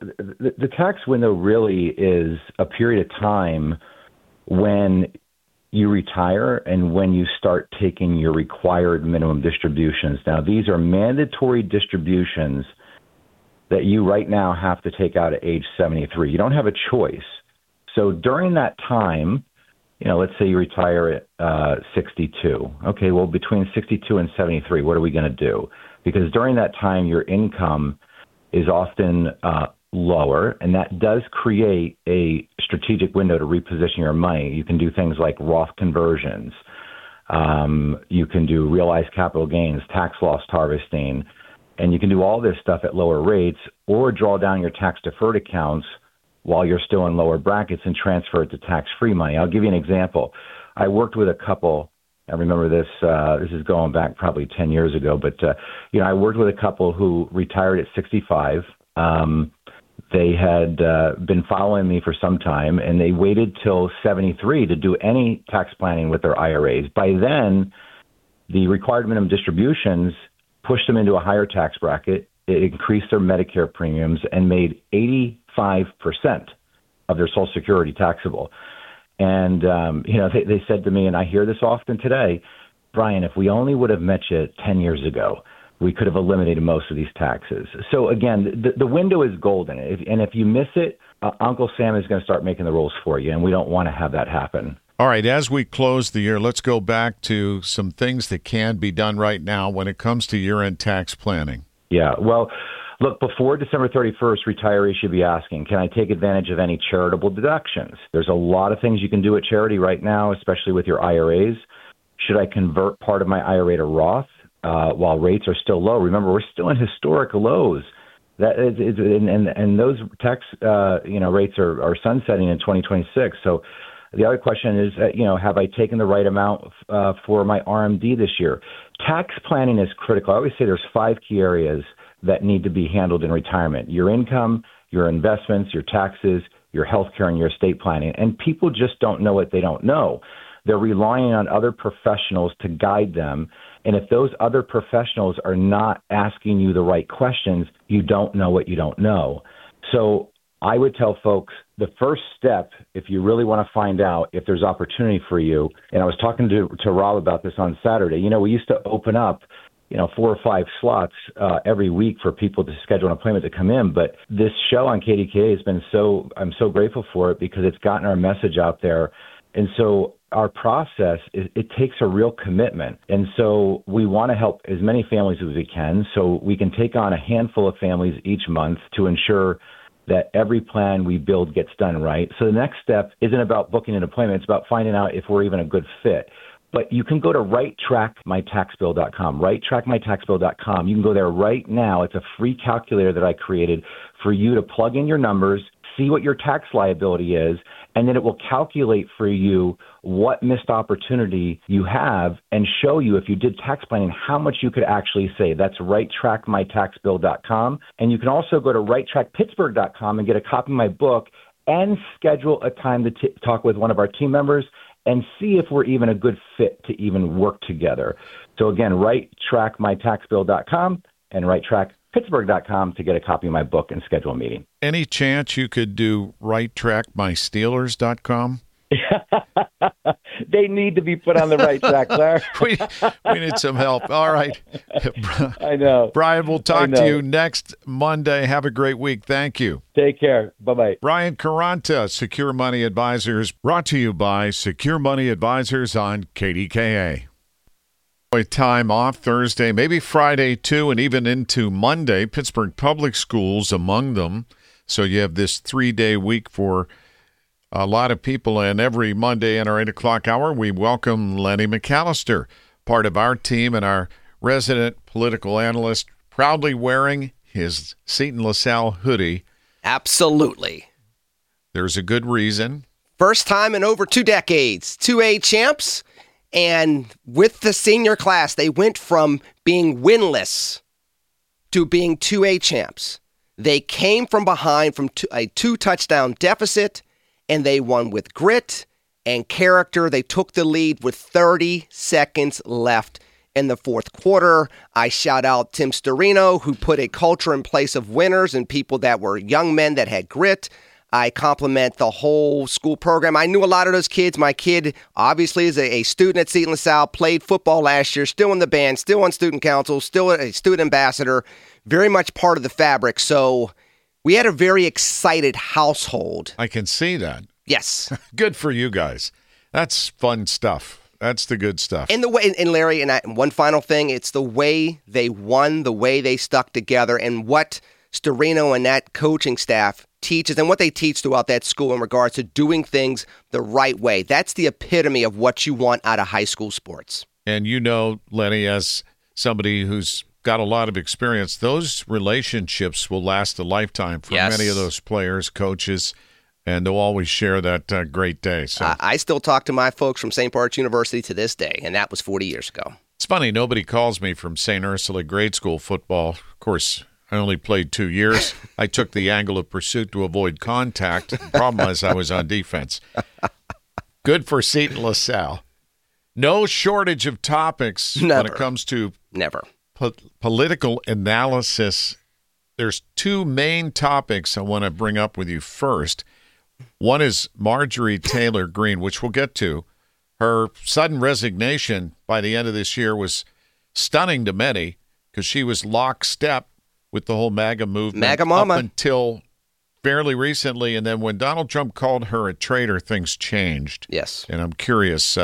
really is a period of time when you retire and when you start taking your required minimum distributions. Now, these are mandatory distributions that you right now have to take out at age 73. You don't have a choice. So during that time, let's say you retire at 62. Okay, well, between 62 and 73, what are we going to do? Because during that time, your income is often lower, and that does create a strategic window to reposition your money. You can do things like Roth conversions. You can do realized capital gains, tax loss harvesting, and you can do all this stuff at lower rates or draw down your tax-deferred accounts while you're still in lower brackets and transfer it to tax-free money. I'll give you an example. I worked with a couple. I remember this. This is going back probably 10 years ago, but I worked with a couple who retired at 65. They had been following me for some time, and they waited till 73 to do any tax planning with their IRAs. By then, the required minimum distributions pushed them into a higher tax bracket. It increased their Medicare premiums and made 85% of their Social Security taxable. And, they said to me, and I hear this often today, Brian, if we only would have met you 10 years ago, we could have eliminated most of these taxes. So, again, the window is golden. If you miss it, Uncle Sam is going to start making the rules for you, and we don't want to have that happen. All right, as we close the year, let's go back to some things that can be done right now when it comes to year-end tax planning. Yeah, well, look, before December 31st, retirees should be asking, can I take advantage of any charitable deductions? There's a lot of things you can do at charity right now, especially with your IRAs. Should I convert part of my IRA to Roth while rates are still low? Remember, we're still in historic lows. That is, and those tax rates are sunsetting in 2026. So the other question is, have I taken the right amount for my RMD this year? Tax planning is critical. I always say there's 5 key areas that need to be handled in retirement: your income, your investments, your taxes, your health care, and your estate planning. And people just don't know what they don't know. They're relying on other professionals to guide them. And if those other professionals are not asking you the right questions, you don't know what you don't know. So I would tell folks the first step, if you really want to find out if there's opportunity for you, and I was talking to Rob about this on Saturday, we used to open up 4 or 5 slots every week for people to schedule an appointment to come in. But this show on KDKA has been I'm so grateful for it because it's gotten our message out there. And so our process, it takes a real commitment. And so we want to help as many families as we can. So we can take on a handful of families each month to ensure that every plan we build gets done right. So the next step isn't about booking an appointment. It's about finding out if we're even a good fit. But you can go to righttrackmytaxbill.com, righttrackmytaxbill.com. You can go there right now. It's a free calculator that I created for you to plug in your numbers, see what your tax liability is, and then it will calculate for you what missed opportunity you have and show you, if you did tax planning, how much you could actually save. That's righttrackmytaxbill.com. And you can also go to righttrackpittsburgh.com and get a copy of my book and schedule a time to talk with one of our team members and see if we're even a good fit to even work together. So again, righttrackmytaxbill.com and RightTrackPittsburgh.com to get a copy of my book and schedule a meeting. Any chance you could do RightTrackMySteelers.com? They need to be put on the right track, Larry. we need some help. All right. I know. Brian, we'll talk to you next Monday. Have a great week. Thank you. Take care. Bye-bye. Brian Caranta, Secure Money Advisors, brought to you by Secure Money Advisors on KDKA. Time off Thursday, maybe Friday too, and even into Monday. Pittsburgh Public Schools among them. So you have this 3-day week for a lot of people, and every Monday in our 8 o'clock hour, we welcome Lenny McAllister, part of our team and our resident political analyst, proudly wearing his Seton LaSalle hoodie. Absolutely. There's a good reason. First time in over 2 decades, 2A champs, and with the senior class, they went from being winless to being 2A champs. They came from behind from a 2-touchdown deficit, and they won with grit and character. They took the lead with 30 seconds left in the fourth quarter. I shout out Tim Storino, who put a culture in place of winners and people that were young men that had grit. I compliment the whole school program. I knew a lot of those kids. My kid obviously is a student at Seton LaSalle, played football last year, still in the band, still on student council, still a student ambassador, very much part of the fabric. So we had a very excited household. I can see that. Yes. Good for you guys. That's fun stuff. That's the good stuff. And the way, and Larry, and one final thing, it's the way they won, the way they stuck together, and what Storino and that coaching staff teaches and what they teach throughout that school in regards to doing things the right way. That's the epitome of what you want out of high school sports. And you know, Lenny, as somebody who's got a lot of experience, those relationships will last a lifetime for many of those players, coaches, and they'll always share that great day. So I still talk to my folks from St. Bart's University to this day, and that was 40 years ago. It's funny, nobody calls me from St. Ursula grade school football. Of course, I only played 2 years. I took the angle of pursuit to avoid contact. The problem was I was on defense. Good for Seton LaSalle. No shortage of topics when it comes to political analysis. There's 2 main topics I want to bring up with you first. One is Marjorie Taylor Greene, which we'll get to. Her sudden resignation by the end of this year was stunning to many because she was lockstep with the whole MAGA movement MAGA mama. Up until fairly recently. And then when Donald Trump called her a traitor, things changed. Yes. And I'm curious.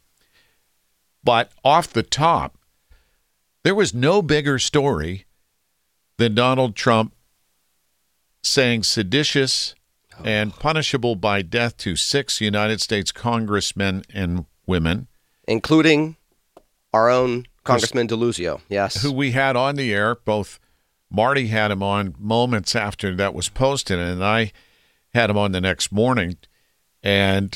But off the top, there was no bigger story than Donald Trump saying seditious and punishable by death to 6 United States congressmen and women. Including our own Congressman DeLuzio, yes. Who we had on the air. Both Marty had him on moments after that was posted, and I had him on the next morning. And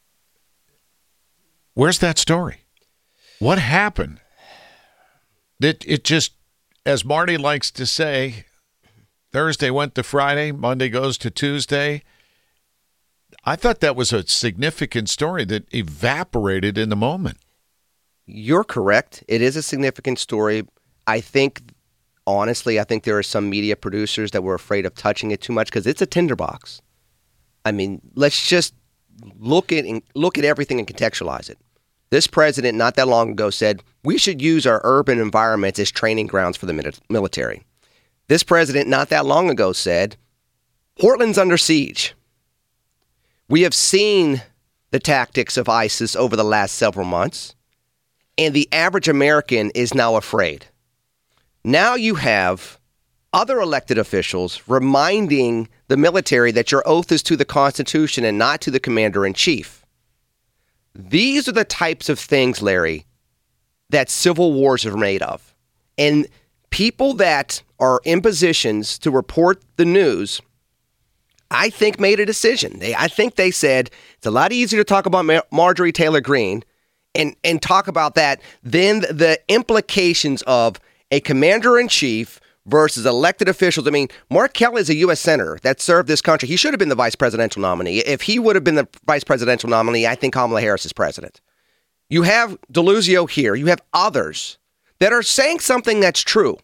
where's that story? What happened? It just, as Marty likes to say, Thursday went to Friday, Monday goes to Tuesday. I thought that was a significant story that evaporated in the moment. You're correct. It is a significant story. I think, honestly, there are some media producers that were afraid of touching it too much because it's a tinderbox. I mean, let's just look at everything and contextualize it. This president not that long ago said, we should use our urban environments as training grounds for the military. This president not that long ago said, Portland's under siege. We have seen the tactics of ISIS over the last several months, and the average American is now afraid. Now you have other elected officials reminding the military that your oath is to the Constitution and not to the commander-in-chief. These are the types of things, Larry, that civil wars are made of. And people that are in positions to report the news, I think, made a decision. I think they said it's a lot easier to talk about Marjorie Taylor Greene and talk about that than the implications of a commander-in-chief versus elected officials. I mean, Mark Kelly is a U.S. senator that served this country. He should have been the vice presidential nominee. If he would have been the vice presidential nominee, I think Kamala Harris is president. You have DeLuzio here. You have others that are saying something that's true.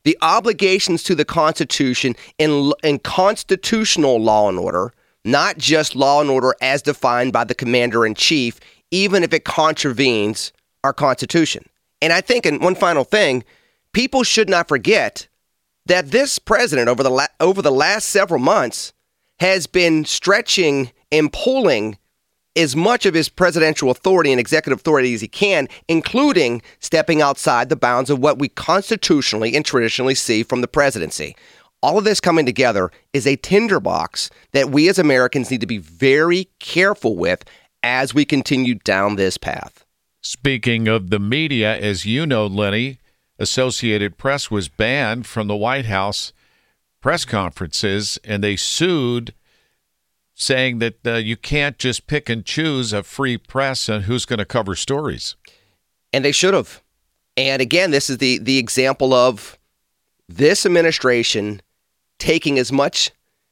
the obligations to the Constitution in constitutional law and order, not just law and order as defined by the commander-in-chief, even if it contravenes our Constitution. And I think, and one final thing, people should not forget that this president over the last several months has been stretching and pulling as much of his presidential authority and executive authority as he can, including stepping outside the bounds of what we constitutionally and traditionally see from the presidency. All of this coming together is a tinderbox that we as Americans need to be very careful with as we continue down this path. Speaking of the media, as you know, Lenny, Associated Press was banned from the White House press conferences, and they sued, saying that you can't just pick and choose a free press and who's going to cover stories. And they should have. And again, this is the example of this administration taking as much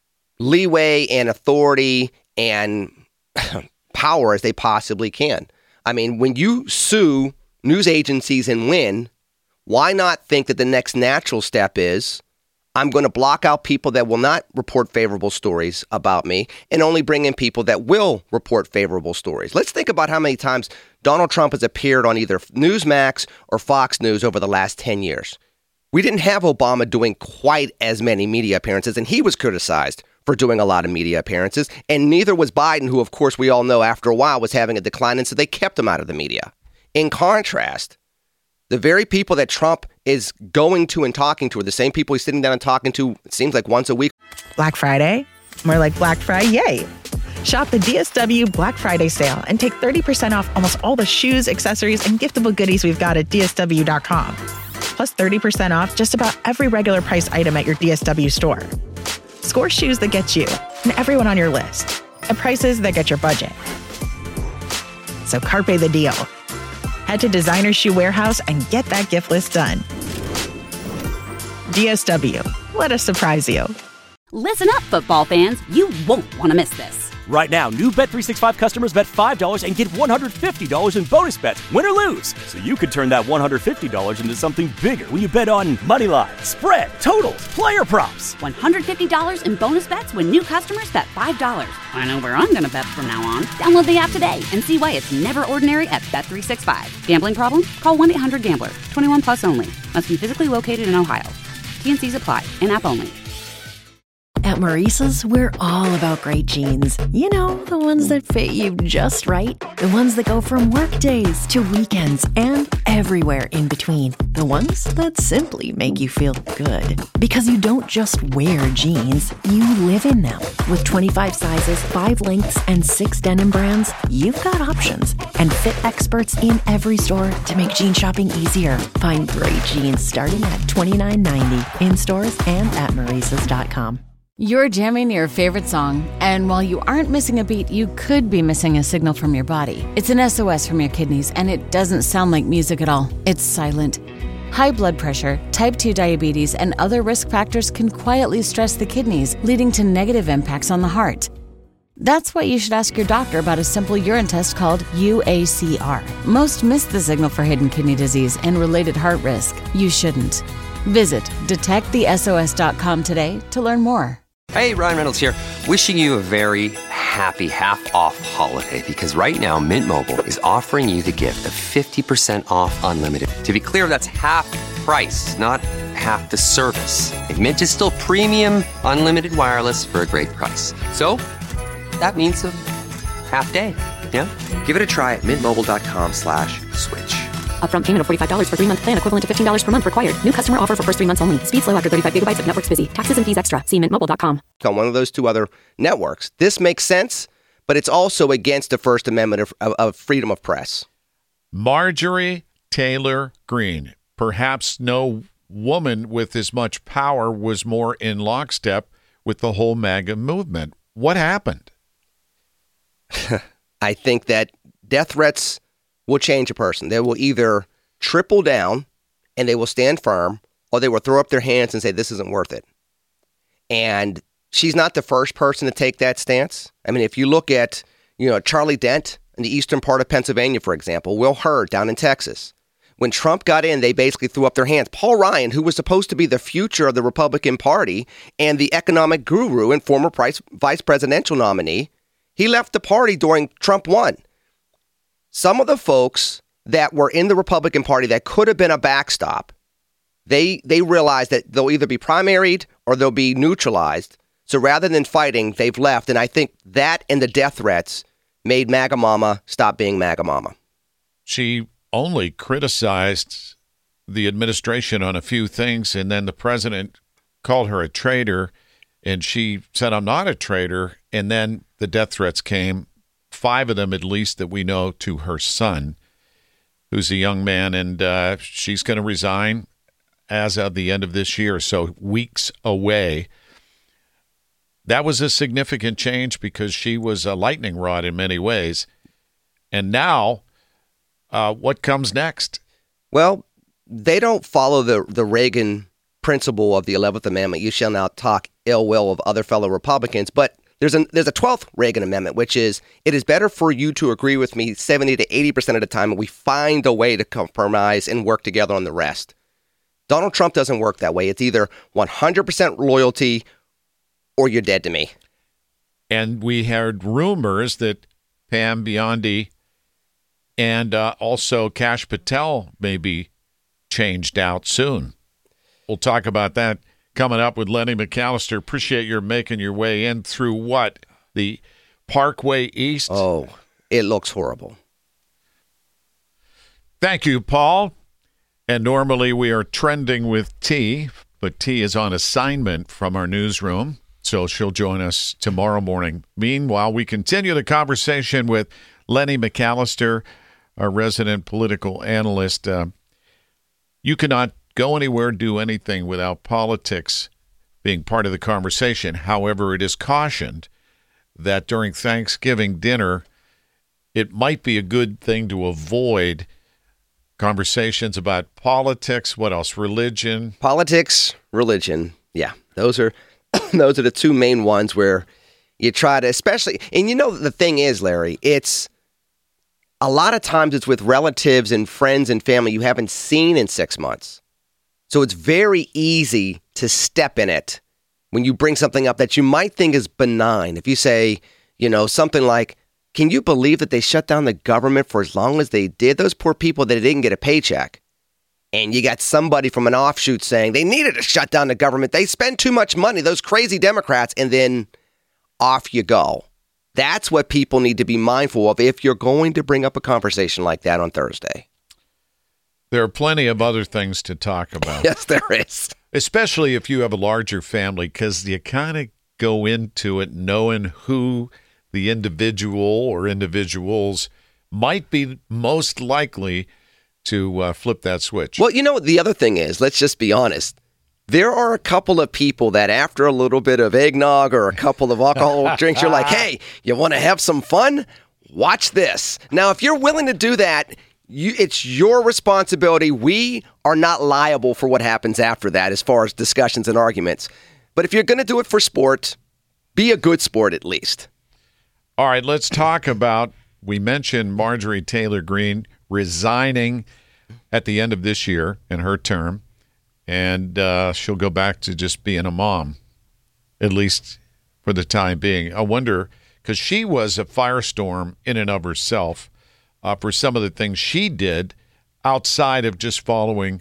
leeway and authority and power as they possibly can. I mean, when you sue news agencies and win, why not think that the next natural step is, I'm going to block out people that will not report favorable stories about me and only bring in people that will report favorable stories. Let's think about how many times Donald Trump has appeared on either Newsmax or Fox News over the last 10 years. We didn't have Obama doing quite as many media appearances, and he was criticized for doing a lot of media appearances, and neither was Biden, who, of course, we all know after a while was having a decline, and so they kept him out of the media. In contrast, the very people that Trump is going to and talking to are the same people he's sitting down and talking to, it seems like once a week. Black Friday? More like Black Friday. Shop the DSW Black Friday sale and take 30% off almost all the shoes, accessories, and giftable goodies we've got at DSW.com. Plus 30% off just about every regular price item at your DSW store. Score shoes that get you and everyone on your list at prices that get your budget. So carpe the deal. Head to Designer Shoe Warehouse and get that gift list done. DSW, let us surprise you. Listen up, football fans. You won't want to miss this. Right now, new Bet365 customers bet $5 and get $150 in bonus bets, win or lose. So you could turn that $150 into something bigger when you bet on money line, spread, totals, player props. $150 in bonus bets when new customers bet $5. I know where I'm going to bet from now on. Download the app today and see why it's never ordinary at Bet365. Gambling problem? Call 1-800-GAMBLER. 21 plus only. Must be physically located in Ohio. T&Cs apply. In-app only. At Maurice's, we're all about great jeans. You know, the ones that fit you just right. The ones that go from work days to weekends and everywhere in between. The ones that simply make you feel good. Because you don't just wear jeans, you live in them. With 25 sizes, 5 lengths, and 6 denim brands, you've got options. And fit experts in every store to make jean shopping easier. Find great jeans starting at $29.90 in stores and at Maurice's.com. You're jamming your favorite song, and while you aren't missing a beat, you could be missing a signal from your body. It's an SOS from your kidneys, and it doesn't sound like music at all. It's silent. High blood pressure, type 2 diabetes, and other risk factors can quietly stress the kidneys, leading to negative impacts on the heart. That's why you should ask your doctor about a simple urine test called UACR. Most miss the signal for hidden kidney disease and related heart risk. You shouldn't. Visit detectthesos.com today to learn more. Hey, Ryan Reynolds here, wishing you a very happy half-off holiday, because right now Mint Mobile is offering you the gift of 50% off unlimited. To be clear, that's half price, not half the service. Mint is still premium unlimited wireless for a great price. So that means a half day, yeah? Give it a try at mintmobile.com/switch. Upfront payment of $45 for 3-month plan, equivalent to $15 per month required. New customer offer for first 3 months only. Speed slow after 35 gigabytes if network's busy. Taxes and fees extra. See mintmobile.com. On one of those two other networks. This makes sense, but it's also against the First Amendment of freedom of press. Marjorie Taylor Greene. Perhaps no woman with as much power was more in lockstep with the whole MAGA movement. What happened? I think that death threats will change a person. They will either triple down and they will stand firm, or they will throw up their hands and say, this isn't worth it. And she's not the first person to take that stance. I mean, if you look at, Charlie Dent in the eastern part of Pennsylvania, for example, Will Hurd down in Texas. When Trump got in, they basically threw up their hands. Paul Ryan, who was supposed to be the future of the Republican Party and the economic guru and former vice presidential nominee, he left the party during Trump won. Some of the folks that were in the Republican Party that could have been a backstop, they realized that they'll either be primaried or they'll be neutralized. So rather than fighting, they've left. And I think that and the death threats made MAGA Mama stop being MAGA Mama. She only criticized the administration on a few things, and then the president called her a traitor, and she said, I'm not a traitor. And then the death threats came, 5 of them at least that we know, to her son, who's a young man, and she's going to resign as of the end of this year, so weeks away. That was a significant change because she was a lightning rod in many ways. And now, what comes next? Well, they don't follow the Reagan principle of the 11th Amendment. You shall not talk ill will of other fellow Republicans. But there's a 12th Reagan Amendment, which is, it is better for you to agree with me 70 to 80% of the time, and we find a way to compromise and work together on the rest. Donald Trump doesn't work that way. It's either 100% loyalty or you're dead to me. And we heard rumors that Pam Biondi and also Kash Patel may be changed out soon. We'll talk about that coming up with Lenny McAllister. Appreciate your making your way in through what? The Parkway East? Oh, it looks horrible. Thank you, Paul. And normally we are trending with T, but T is on assignment from our newsroom, so she'll join us tomorrow morning. Meanwhile, we continue the conversation with Lenny McAllister, our resident political analyst. You cannot go anywhere, do anything without politics being part of the conversation. However, it is cautioned that during Thanksgiving dinner, it might be a good thing to avoid conversations about politics. What else? Religion. Politics, religion. Yeah, those are the 2 main ones where you try to, especially, and you know the thing is, Larry, it's a lot of times it's with relatives and friends and family you haven't seen in 6 months. So it's very easy to step in it when you bring something up that you might think is benign. If you say, something like, can you believe that they shut down the government for as long as they did? Those poor people that didn't get a paycheck. And you got somebody from an offshoot saying they needed to shut down the government. They spend too much money, those crazy Democrats, and then off you go. That's what people need to be mindful of if you're going to bring up a conversation like that on Thursday. There are plenty of other things to talk about. Yes, there is. Especially if you have a larger family, because you kind of go into it knowing who the individual or individuals might be most likely to flip that switch. Well, the other thing is, let's just be honest. There are a couple of people that after a little bit of eggnog or a couple of alcohol drinks, you're like, hey, you want to have some fun? Watch this. Now, if you're willing to do that, it's your responsibility. We are not liable for what happens after that as far as discussions and arguments. But if you're going to do it for sport, be a good sport at least. All right, let's talk about, we mentioned Marjorie Taylor Greene resigning at the end of this year in her term, and she'll go back to just being a mom, at least for the time being. I wonder, because she was a firestorm in and of herself for some of the things she did outside of just following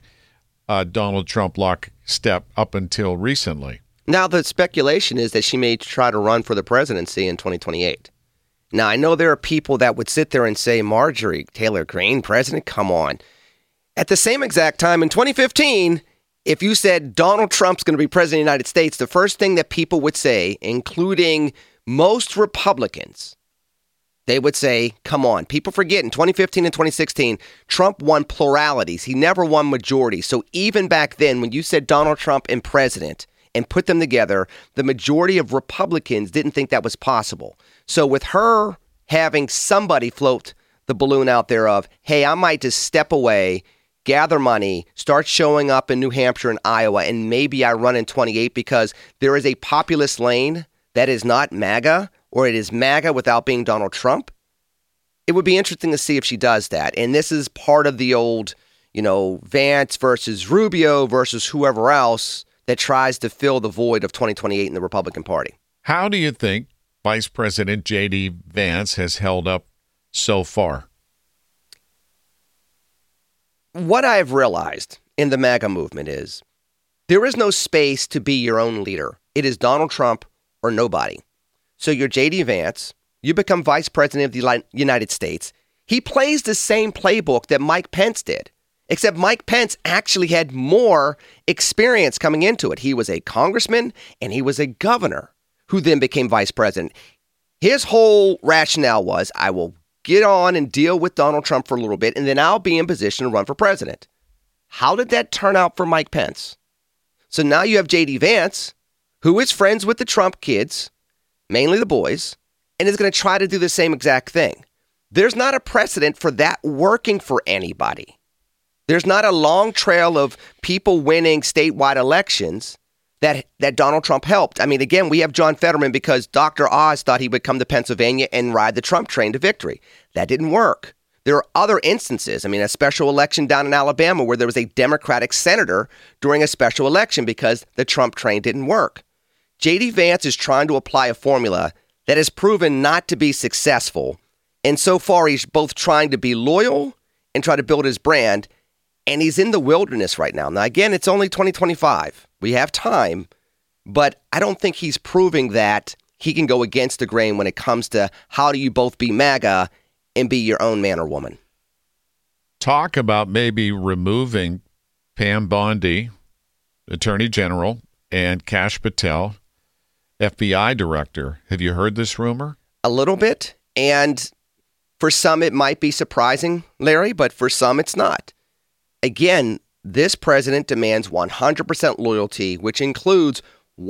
Donald Trump lockstep up until recently. Now, the speculation is that she may try to run for the presidency in 2028. Now, I know there are people that would sit there and say, Marjorie Taylor Greene, president, come on. At the same exact time in 2015, if you said Donald Trump's going to be president of the United States, the first thing that people would say, including most Republicans, they would say, come on. People forget in 2015 and 2016, Trump won pluralities. He never won majorities. So even back then, when you said Donald Trump and president and put them together, the majority of Republicans didn't think that was possible. So with her having somebody float the balloon out there of, hey, I might just step away, gather money, start showing up in New Hampshire and Iowa, and maybe I run in 28 because there is a populist lane that is not MAGA, or it is MAGA without being Donald Trump. It would be interesting to see if she does that. And this is part of the old, Vance versus Rubio versus whoever else that tries to fill the void of 2028 in the Republican Party. How do you think Vice President J.D. Vance has held up so far? What I've realized in the MAGA movement is there is no space to be your own leader. It is Donald Trump or nobody. So you're J.D. Vance. You become Vice President of the United States. He plays the same playbook that Mike Pence did, except Mike Pence actually had more experience coming into it. He was a congressman and he was a governor who then became vice president. His whole rationale was, I will get on and deal with Donald Trump for a little bit, and then I'll be in position to run for president. How did that turn out for Mike Pence? So now you have J.D. Vance, who is friends with the Trump kids, mainly the boys, and is going to try to do the same exact thing. There's not a precedent for that working for anybody. There's not a long trail of people winning statewide elections that Donald Trump helped. I mean, again, we have John Fetterman because Dr. Oz thought he would come to Pennsylvania and ride the Trump train to victory. That didn't work. There are other instances. I mean, a special election down in Alabama where there was a Democratic senator during a special election because the Trump train didn't work. J.D. Vance is trying to apply a formula that has proven not to be successful. And so far, he's both trying to be loyal and try to build his brand. And he's in the wilderness right now. Now, again, it's only 2025. We have time. But I don't think he's proving that he can go against the grain when it comes to how do you both be MAGA and be your own man or woman. Talk about maybe removing Pam Bondi, Attorney General, and Kash Patel, FBI Director. Have you heard this rumor? A little bit. And for some, it might be surprising, Larry, but for some, it's not. Again, this president demands 100% loyalty, which includes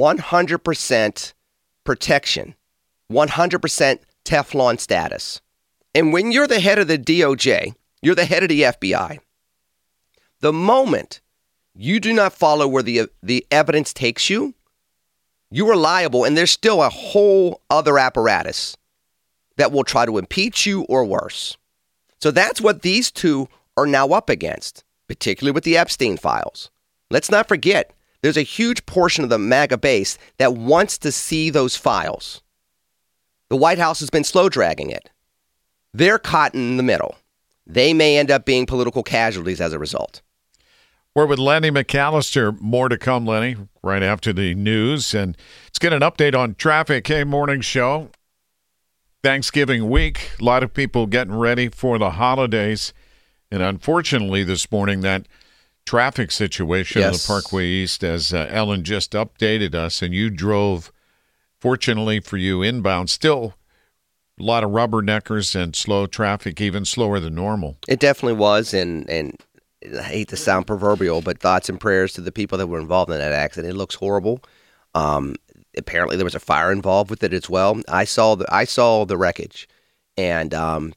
100% protection, 100% Teflon status. And when you're the head of the DOJ, you're the head of the FBI. The moment you do not follow where the evidence takes you, you are liable, and there's still a whole other apparatus that will try to impeach you or worse. So that's what these two are now up against, particularly with the Epstein files. Let's not forget, there's a huge portion of the MAGA base that wants to see those files. The White House has been slow dragging it. They're caught in the middle. They may end up being political casualties as a result. We're with Lenny McAllister. More to come, Lenny, right after the news. And let's get an update on traffic. Hey, morning show. Thanksgiving week. A lot of people getting ready for the holidays. And unfortunately, this morning, that traffic situation on the Parkway East, as Ellen just updated us, and you drove, fortunately for you, inbound, still a lot of rubberneckers and slow traffic, even slower than normal. It definitely was, and I hate to sound proverbial, but thoughts and prayers to the people that were involved in that accident. It looks horrible. Apparently, there was a fire involved with it as well. I saw the wreckage, and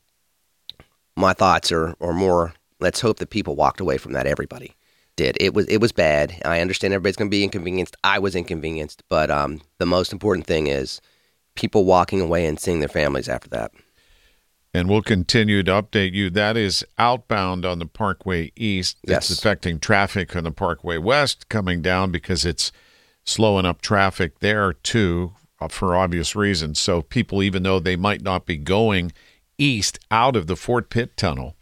my thoughts are more. Let's hope that people walked away from that. Everybody did. It was bad. I understand everybody's going to be inconvenienced. I was inconvenienced, but the most important thing is people walking away and seeing their families after that. And we'll continue to update you. That is outbound on the Parkway East. Yes. It's affecting traffic on the Parkway West coming down because it's slowing up traffic there, too, for obvious reasons. So people, even though they might not be going east out of the Fort Pitt Tunnel,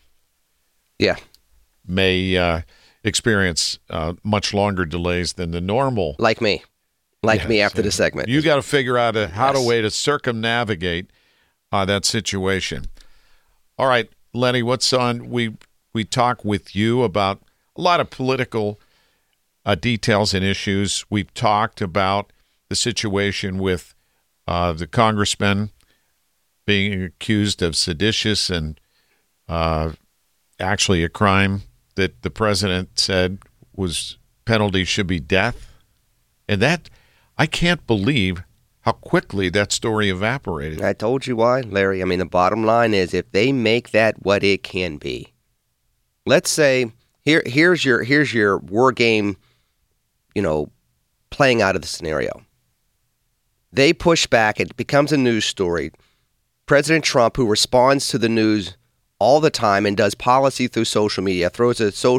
may experience much longer delays than the normal. Like me after the segment. You got to figure out how to circumnavigate that situation. All right, Lenny, what's on? We talk with you about a lot of political details and issues. We've talked about the situation with the congressman being accused of seditious and actually a crime that the president said was penalty should be death. And that, I can't believe how quickly that story evaporated. I told you why, Larry. I mean, the bottom line is if they make that what it can be, let's say here's your war game, playing out of the scenario. They push back. It becomes a news story. President Trump, who responds to the news all the time and does policy through social media, throws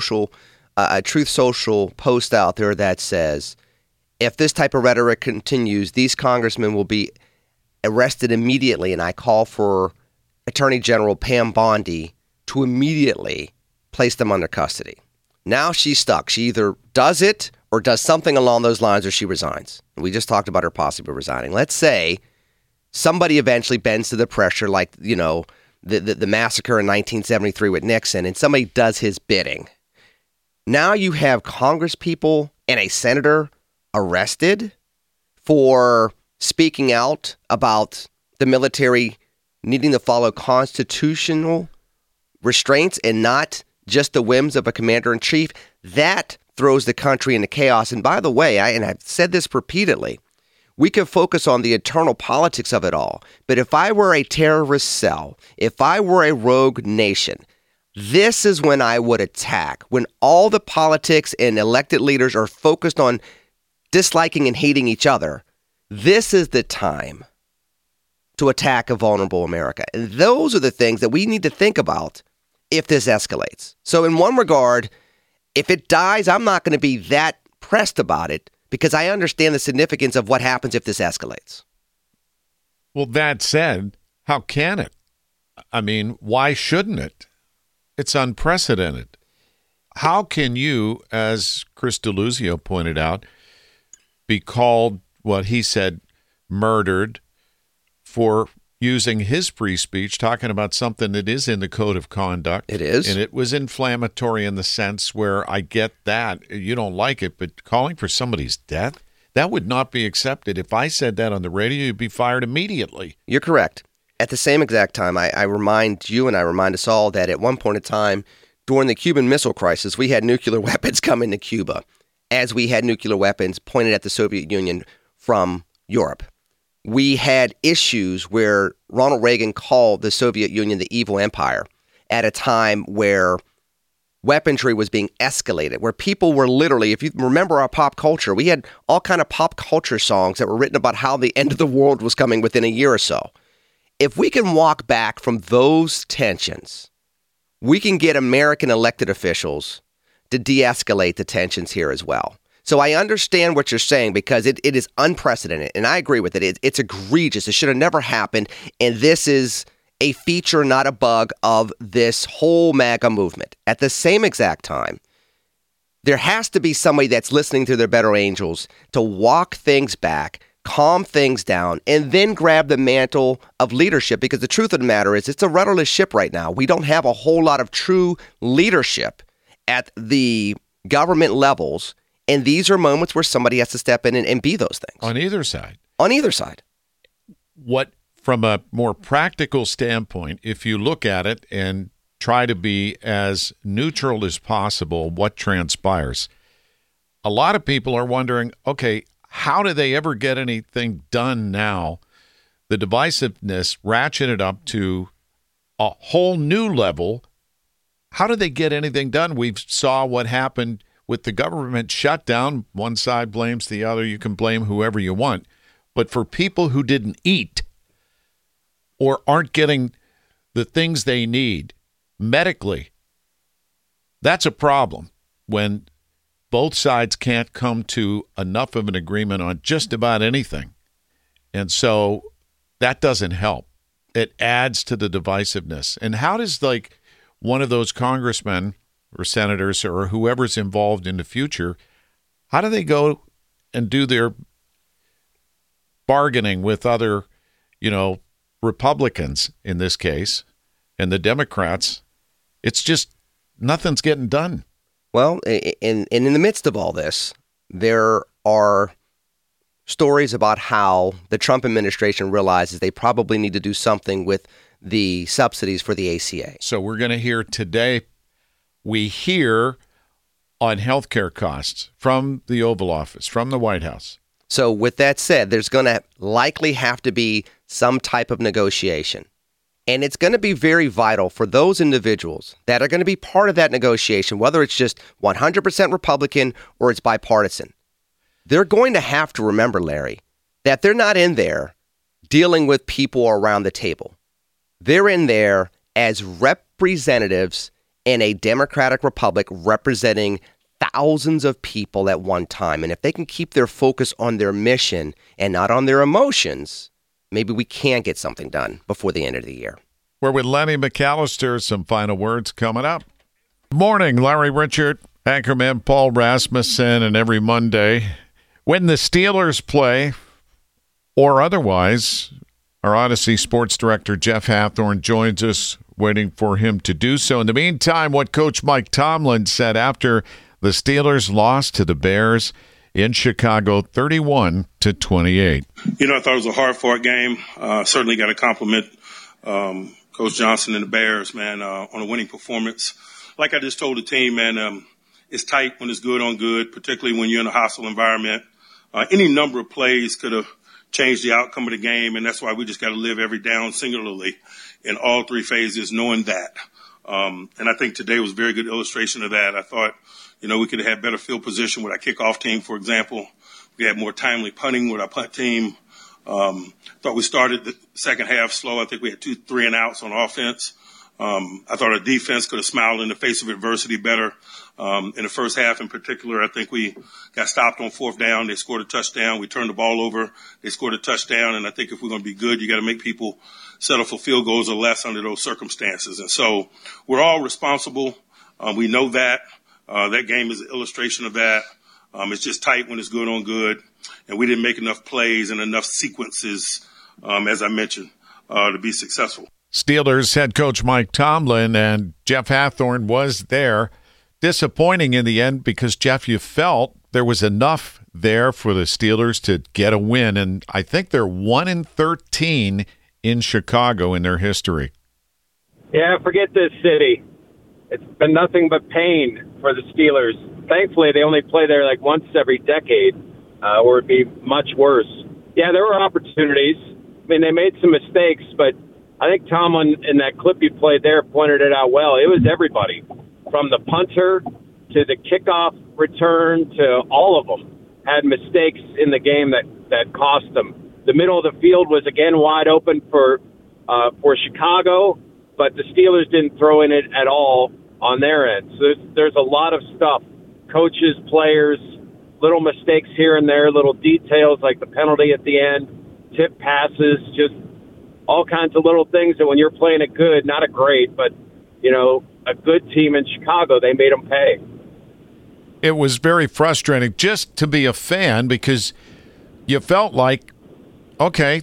a Truth Social post out there that says, if this type of rhetoric continues, these congressmen will be arrested immediately, and I call for Attorney General Pam Bondi to immediately place them under custody. Now she's stuck. She either does it or does something along those lines or she resigns. We just talked about her possibly resigning. Let's say somebody eventually bends to the pressure, like, you know, the massacre in 1973 with Nixon, and somebody does his bidding. Now you have Congress people and a senator arrested for speaking out about the military needing to follow constitutional restraints and not just the whims of a commander-in-chief. That throws the country into chaos. And by the way, I've said this repeatedly, we can focus on the internal politics of it all. But if I were a terrorist cell, if I were a rogue nation, this is when I would attack. When all the politics and elected leaders are focused on disliking and hating each other, this is the time to attack a vulnerable America. And those are the things that we need to think about if this escalates. So in one regard, if it dies, I'm not going to be that pressed about it because I understand the significance of what happens if this escalates. Well, that said, how can it? I mean, why shouldn't it? It's unprecedented. How can you, as Chris Deluzio pointed out, be called what he said murdered for using his free speech, talking about something that is in the code of conduct? It is. And it was inflammatory in the sense where I get that. You don't like it, but calling for somebody's death, that would not be accepted. If I said that on the radio, you'd be fired immediately. You're correct. At the same exact time, I remind you and I remind us all that at one point in time, during the Cuban Missile Crisis, we had nuclear weapons come into Cuba, as we had nuclear weapons pointed at the Soviet Union from Europe. We had issues where Ronald Reagan called the Soviet Union the evil empire at a time where weaponry was being escalated, where people were literally, if you remember our pop culture, we had all kind of pop culture songs that were written about how the end of the world was coming within a year or so. If we can walk back from those tensions, we can get American elected officials to de-escalate the tensions here as well. So I understand what you're saying because it is unprecedented, and I agree with it. It's egregious. It should have never happened, and this is a feature, not a bug, of this whole MAGA movement. At the same exact time, there has to be somebody that's listening to their better angels to walk things back, calm things down, and then grab the mantle of leadership, because the truth of the matter is it's a rudderless ship right now. We don't have a whole lot of true leadership at the government levels, and these are moments where somebody has to step in and be those things. On either side. On either side. What, from a more practical standpoint, if you look at it and try to be as neutral as possible, what transpires? A lot of people are wondering, okay, how do they ever get anything done now? The divisiveness ratcheted up to a whole new level. How do they get anything done? We saw what happened with the government shutdown. One side blames the other. You can blame whoever you want. But for people who didn't eat or aren't getting the things they need medically, that's a problem when both sides can't come to enough of an agreement on just about anything. And so that doesn't help. It adds to the divisiveness. And how does, like, one of those congressmen or senators or whoever's involved in the future, how do they go and do their bargaining with other, Republicans in this case, and the Democrats? It's just nothing's getting done. Well, in the midst of all this, there are stories about how the Trump administration realizes they probably need to do something with the subsidies for the ACA. So we're going to hear today, we hear on healthcare costs from the Oval Office, from the White House. So with that said, there's going to likely have to be some type of negotiation. And it's going to be very vital for those individuals that are going to be part of that negotiation, whether it's just 100% Republican or it's bipartisan. They're going to have to remember, Larry, that they're not in there dealing with people around the table. They're in there as representatives in a democratic republic representing thousands of people at one time. And if they can keep their focus on their mission and not on their emotions, maybe we can get something done before the end of the year. We're with Lenny McAllister. Some final words coming up. Morning, Larry Richert, anchorman Paul Rasmussen, and every Monday, when the Steelers play or otherwise, our Odyssey sports director Jeff Hathhorn joins us, waiting for him to do so. In the meantime, what Coach Mike Tomlin said after the Steelers lost to the Bears in Chicago 31-28. I thought it was a hard-fought game. Certainly got to compliment Coach Johnson and the Bears, man, on a winning performance. Like I just told the team, man, it's tight when it's good on good, particularly when you're in a hostile environment. Any number of plays could have changed the outcome of the game, and that's why we just got to live every down singularly in all three phases, knowing that. And I think today was a very good illustration of that. I thought, we could have had better field position with our kickoff team, for example. We had more timely punting with our punt team. Thought we started the second half slow. I think we had 2 3-and-outs on offense. I thought our defense could have smiled in the face of adversity better. In the first half in particular, I think we got stopped on 4th down. They scored a touchdown. We turned the ball over. They scored a touchdown. And I think if we're going to be good, you got to make people settle for field goals or less under those circumstances. And so we're all responsible. We know that. That game is an illustration of that. It's just tight when it's good on good. And we didn't make enough plays and enough sequences, as I mentioned, to be successful. Steelers head coach Mike Tomlin, and Jeff Hathhorn was there. Disappointing in the end because, Jeff, you felt there was enough there for the Steelers to get a win, and I think they're 1-13 in Chicago in their history. Yeah, forget this city. It's been nothing but pain for the Steelers. Thankfully, they only play there like once every decade, or it'd be much worse. Yeah, there were opportunities. I mean, they made some mistakes, but I think Tomlin, in that clip you played there, pointed it out well. It was everybody, from the punter to the kickoff return to all of them had mistakes in the game that cost them. The middle of the field was again wide open for Chicago, but the Steelers didn't throw in it at all on their end. So there's a lot of stuff. Coaches, players, little mistakes here and there, little details like the penalty at the end, tip passes, just all kinds of little things that when you're playing a good, not a great, but, a good team in Chicago, they made them pay. It was very frustrating just to be a fan because you felt like, okay,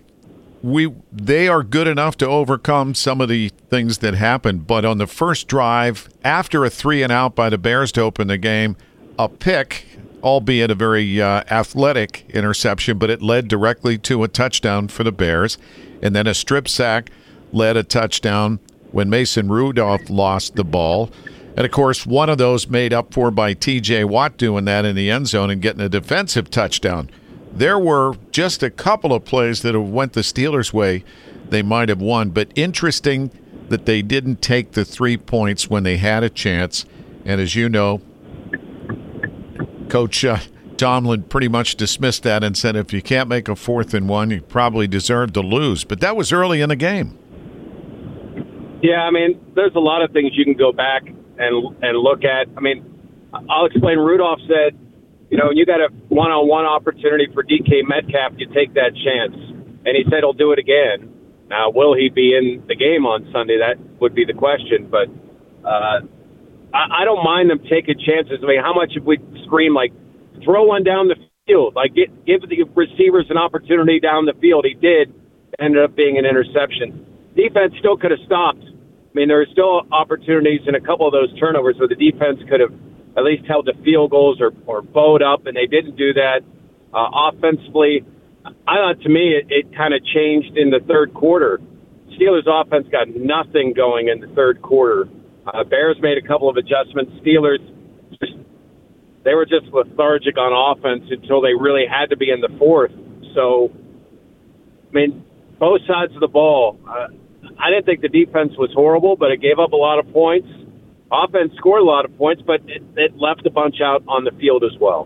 they are good enough to overcome some of the things that happened. But on the first drive, after a 3-and-out by the Bears to open the game, a pick, albeit a very athletic interception, but it led directly to a touchdown for the Bears. And then a strip sack led a touchdown when Mason Rudolph lost the ball. And, of course, one of those made up for by T.J. Watt doing that in the end zone and getting a defensive touchdown. There were just a couple of plays that went the Steelers' way they might have won, but interesting that they didn't take the 3 points when they had a chance. And as you know, Coach Tomlin pretty much dismissed that and said if you can't make a 4th and 1, you probably deserve to lose. But that was early in the game. Yeah, I mean, there's a lot of things you can go back and look at. I mean, I'll explain. Rudolph said, when you got a one-on-one opportunity for DK Metcalf, you take that chance. And he said he'll do it again. Now, will he be in the game on Sunday? That would be the question. But I don't mind them taking chances. I mean, how much if we scream, like, throw one down the field? Like, give the receivers an opportunity down the field. He did. Ended up being an interception. Defense still could have stopped. I mean, there were still opportunities in a couple of those turnovers where the defense could have at least held the field goals or bowed up, and they didn't do that. Offensively, I thought, to me, it kind of changed in the third quarter. Steelers' offense got nothing going in the third quarter. Bears made a couple of adjustments. Steelers, they were just lethargic on offense until they really had to be in the fourth. So, I mean, both sides of the ball, I didn't think the defense was horrible, but it gave up a lot of points. Offense scored a lot of points, but it left a bunch out on the field as well.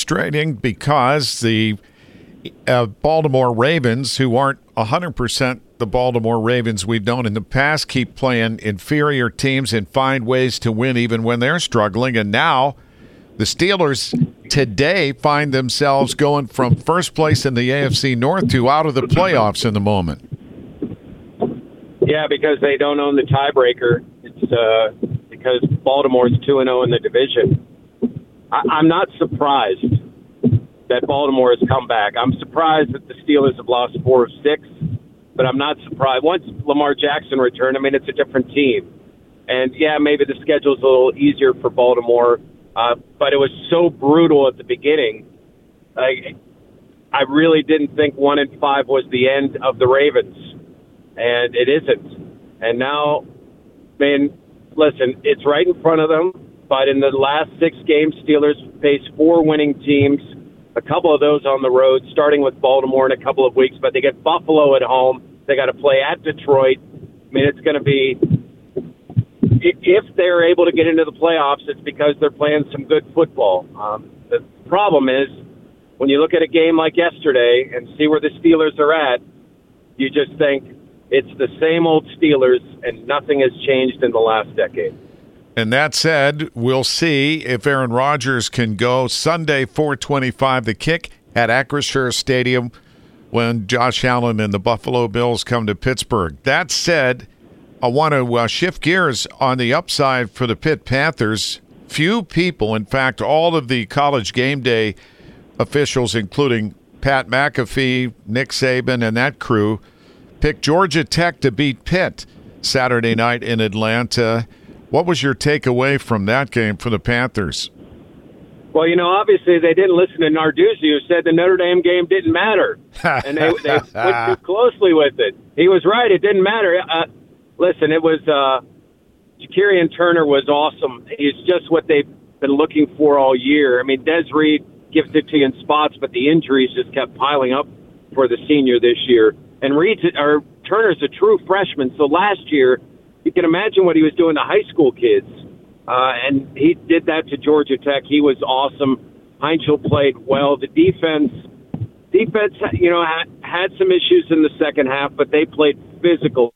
Frustrating because the Baltimore Ravens, who aren't 100% the Baltimore Ravens we've known in the past keep playing inferior teams and find ways to win even when they're struggling. And now the Steelers today find themselves going from first place in the AFC North to out of the playoffs in the moment. Yeah, because they don't own the tiebreaker. It's because Baltimore's 2-0 in the division. I'm not surprised that Baltimore has come back. I'm surprised that the Steelers have lost 4 of 6, but I'm not surprised. Once Lamar Jackson returned, I mean, it's a different team. And, yeah, maybe the schedule's a little easier for Baltimore, but it was so brutal at the beginning. I really didn't think 1-5 was the end of the Ravens, and it isn't. And now, man, listen, it's right in front of them, but in the last 6 games, Steelers faced 4 winning teams, a couple of those on the road, starting with Baltimore in a couple of weeks, but they get Buffalo at home. They got to play at Detroit. I mean, it's going to be, if they're able to get into the playoffs, it's because they're playing some good football. The problem is, when you look at a game like yesterday and see where the Steelers are at, you just think it's the same old Steelers and nothing has changed in the last decade. And that said, we'll see if Aaron Rodgers can go Sunday, 4:25, the kick at Acrisure Stadium when Josh Allen and the Buffalo Bills come to Pittsburgh. That said, I want to shift gears on the upside for the Pitt Panthers. Few people, in fact, all of the College Game Day officials, including Pat McAfee, Nick Saban, and that crew, picked Georgia Tech to beat Pitt Saturday night in Atlanta. What was your takeaway from that game for the Panthers? Well, you know, obviously they didn't listen to Narduzzi, who said the Notre Dame game didn't matter. And they went too closely with it. He was right. It didn't matter. Listen, it was Ja'Kirian Turner was awesome. He's just what they've been looking for all year. I mean, Des Reed gives it to you in spots, but the injuries just kept piling up for the senior this year. And Turner's a true freshman, so last year, you can imagine what he was doing to high school kids. And he did that to Georgia Tech. He was awesome. Heinzel played well. The defense, you know, had some issues in the second half, but they played physical.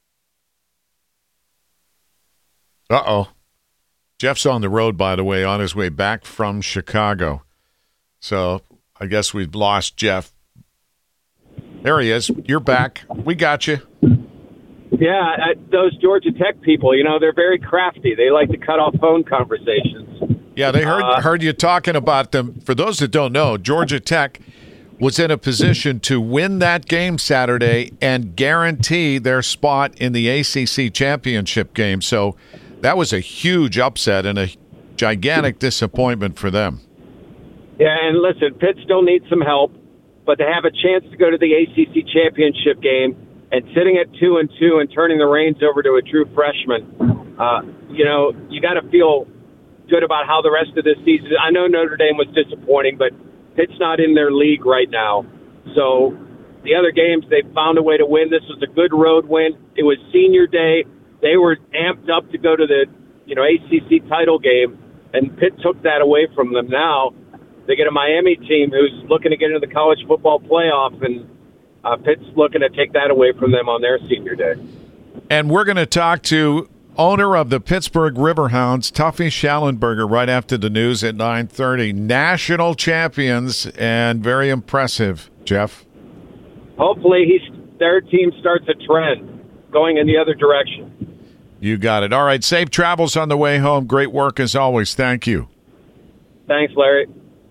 Uh-oh. Jeff's on the road, by the way, on his way back from Chicago. So I guess we've lost Jeff. There he is. You're back. We got you. Yeah, those Georgia Tech people, you know, they're very crafty. They like to cut off phone conversations. Yeah, they heard you talking about them. For those that don't know, Georgia Tech was in a position to win that game Saturday and guarantee their spot in the ACC championship game. So that was a huge upset and a gigantic disappointment for them. Yeah, and listen, Pitt still needs some help, but to have a chance to go to the ACC championship game and sitting at 2-2 and turning the reins over to a true freshman, you know, you got to feel good about how the rest of this season. I know Notre Dame was disappointing, but Pitt's not in their league right now. So the other games, they found a way to win. This was a good road win. It was senior day. They were amped up to go to the, you know, ACC title game, and Pitt took that away from them. Now they get a Miami team who's looking to get into the college football playoff, and Pitt's looking to take that away from them on their senior day. And we're going to talk to owner of the Pittsburgh Riverhounds, Tuffy Schallenberger, right after the news at 9:30. National champions and very impressive, Jeff. Hopefully their team starts a trend going in the other direction. You got it. All right, safe travels on the way home. Great work as always. Thank you. Thanks, Larry.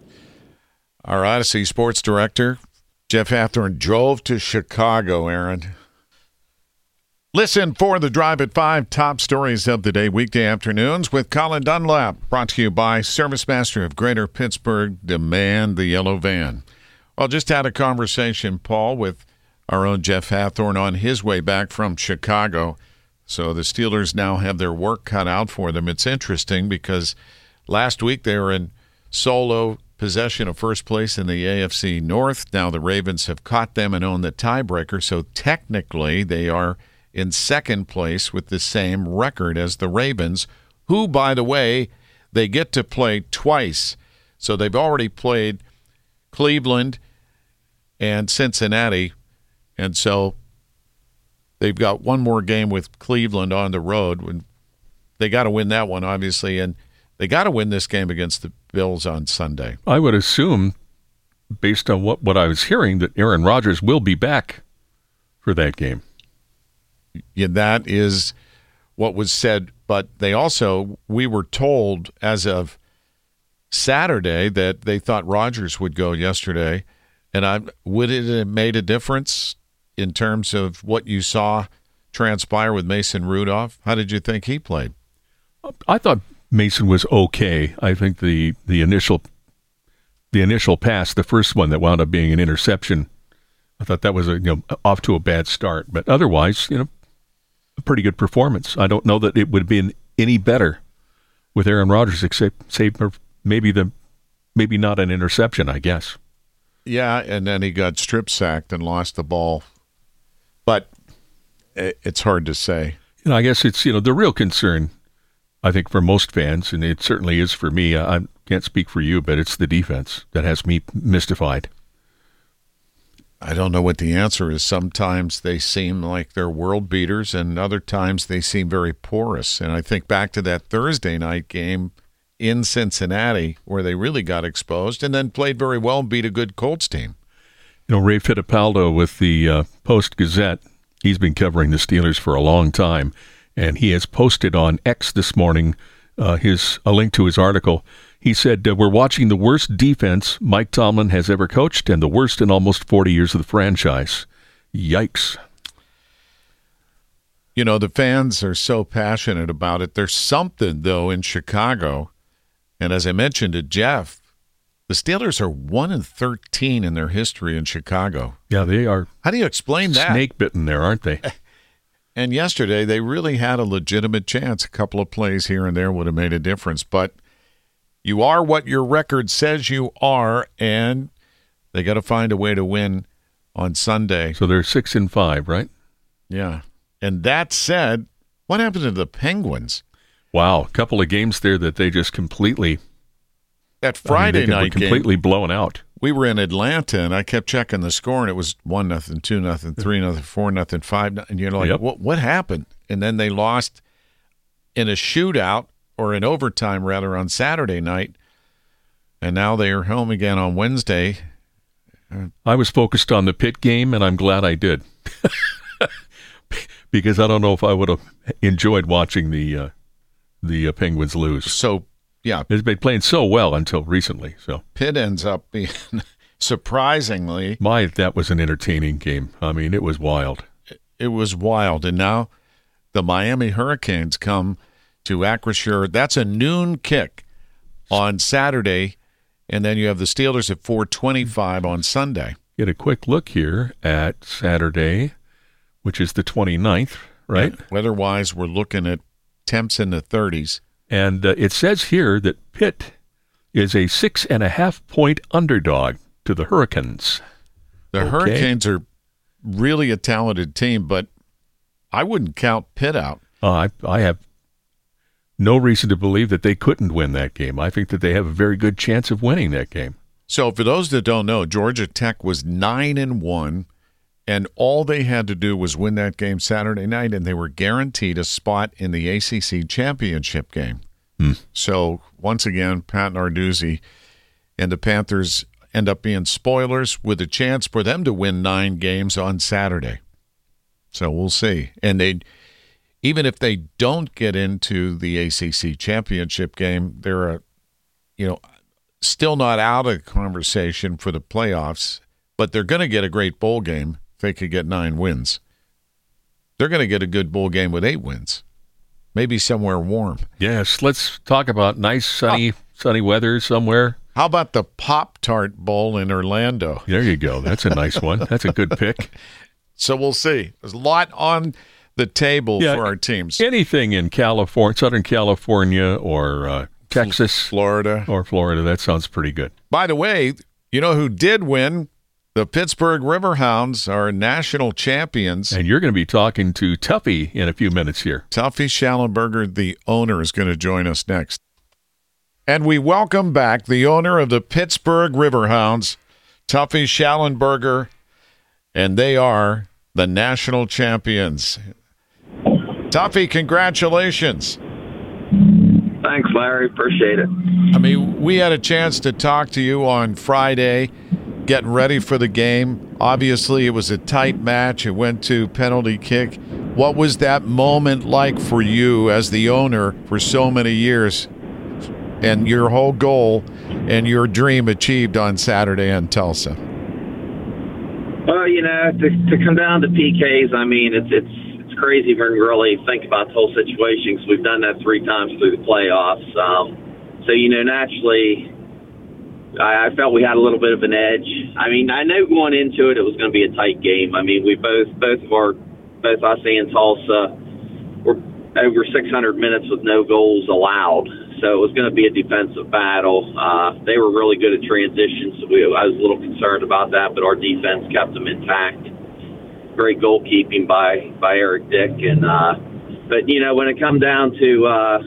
Our Odyssey sports director, Jeff Hathorn, drove to Chicago, Aaron. Listen for the Drive at 5 top stories of the day, weekday afternoons with Colin Dunlap, brought to you by ServiceMaster of Greater Pittsburgh. Demand the yellow van. Well, just had a conversation, Paul, with our own Jeff Hathorn on his way back from Chicago. So the Steelers now have their work cut out for them. It's interesting because last week they were in solo possession of first place in the AFC North. Now the Ravens have caught them and own the tiebreaker, so technically they are in second place with the same record as the Ravens, who, by the way, they get to play twice. So they've already played Cleveland and Cincinnati, and so they've got one more game with Cleveland on the road. They got to win that one, obviously, and they got to win this game against the Bills on Sunday. I would assume, based on what I was hearing, that Aaron Rodgers will be back for that game. Yeah, that is what was said, but we were told as of Saturday that they thought Rodgers would go yesterday, and would it have made a difference in terms of what you saw transpire with Mason Rudolph? How did you think he played? I thought Mason was okay. I think the initial pass, the first one that wound up being an interception, I thought that was off to a bad start. But otherwise, a pretty good performance. I don't know that it would have been any better with Aaron Rodgers, except maybe not an interception, I guess. Yeah, and then he got strip sacked and lost the ball. But it's hard to say. I guess it's the real concern, I think, for most fans, and it certainly is for me. I can't speak for you, but it's the defense that has me mystified. I don't know what the answer is. Sometimes they seem like they're world beaters, and other times they seem very porous. And I think back to that Thursday night game in Cincinnati where they really got exposed and then played very well and beat a good Colts team. Ray Fittipaldo with the Post-Gazette, he's been covering the Steelers for a long time, and he has posted on X this morning a link to his article. He said, we're watching the worst defense Mike Tomlin has ever coached and the worst in almost 40 years of the franchise. Yikes. The fans are so passionate about it. There's something, though, in Chicago. And as I mentioned to Jeff, the Steelers are 1-13 in their history in Chicago. Yeah, they are. How do you explain that? Snake-bitten there, aren't they? And yesterday, they really had a legitimate chance. A couple of plays here and there would have made a difference. But you are what your record says you are, and they got to find a way to win on Sunday. So they're 6-5, right? Yeah. And that said, what happened to the Penguins? Wow, a couple of games there that they just completely... That Friday night game, completely blown out. We were in Atlanta, and I kept checking the score, and it was 1-0, 2-0, 3-0, 4-0, 5-0. And you're like, Yep. What happened? And then they lost in a shootout, or in overtime, rather, on Saturday night. And now they are home again on Wednesday. I was focused on the Pitt game, and I'm glad I did. Because I don't know if I would have enjoyed watching the Penguins lose. So, yeah. They've been playing so well until recently. So Pitt ends up being, surprisingly... that was an entertaining game. I mean, it was wild. It was wild. And now the Miami Hurricanes come to Acrisure. That's a noon kick on Saturday, and then you have the Steelers at 4:25 on Sunday. Get a quick look here at Saturday, which is the 29th, right? Yeah, weather-wise, we're looking at temps in the 30s. And it says here that Pitt is a 6.5-point underdog to the Hurricanes. The Hurricanes are really a talented team, but I wouldn't count Pitt out. I have no reason to believe that they couldn't win that game. I think that they have a very good chance of winning that game. So for those that don't know, Georgia Tech was 9-1, and all they had to do was win that game Saturday night, and they were guaranteed a spot in the ACC championship game. So once again, Pat Narduzzi and the Panthers end up being spoilers with a chance for them to win 9 games on Saturday. So we'll see. And even if they don't get into the ACC championship game, they're still not out of conversation for the playoffs, but they're going to get a great bowl game if they could get 9 wins. They're going to get a good bowl game with 8 wins, maybe somewhere warm. Yes, let's talk about nice sunny weather somewhere. How about the Pop-Tart Bowl in Orlando? There you go. That's a nice one. That's a good pick. So we'll see. There's a lot on the table for our teams. Anything in California, Southern California, or Texas, Florida, that sounds pretty good. By the way, you know who did win? The Pittsburgh Riverhounds are national champions. And you're going to be talking to Tuffy in a few minutes here. Tuffy Schallenberger, the owner, is going to join us next. And we welcome back the owner of the Pittsburgh Riverhounds, Tuffy Schallenberger, and they are the national champions. Tuffy, congratulations. Thanks, Larry. Appreciate it. I mean, we had a chance to talk to you on Friday, getting ready for the game. Obviously, it was a tight match. It went to penalty kick. What was that moment like for you as the owner for so many years, and your whole goal and your dream achieved on Saturday in Tulsa? Well, to come down to PKs, I mean, it's crazy when you really think about the whole situation, because we've done that 3 times through the playoffs. So naturally, I felt we had a little bit of an edge. I mean, I know going into it was going to be a tight game. I mean, we both us and Tulsa were over 600 minutes with no goals allowed. So it was going to be a defensive battle. They were really good at transitions, so I was a little concerned about that, but our defense kept them intact. Great goalkeeping by Eric Dick, and but when it come down to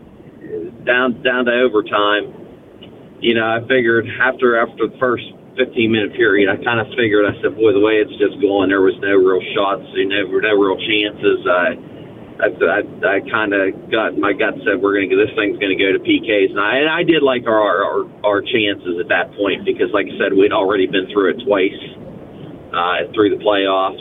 overtime, I figured after the first 15-minute period, I kind of figured, I said, boy, the way it's just going, there was no real shots, no real chances. I kind of got my gut said this thing's going to go to PKs, and I did like our chances at that point, because, like I said, we'd already been through it twice through the playoffs.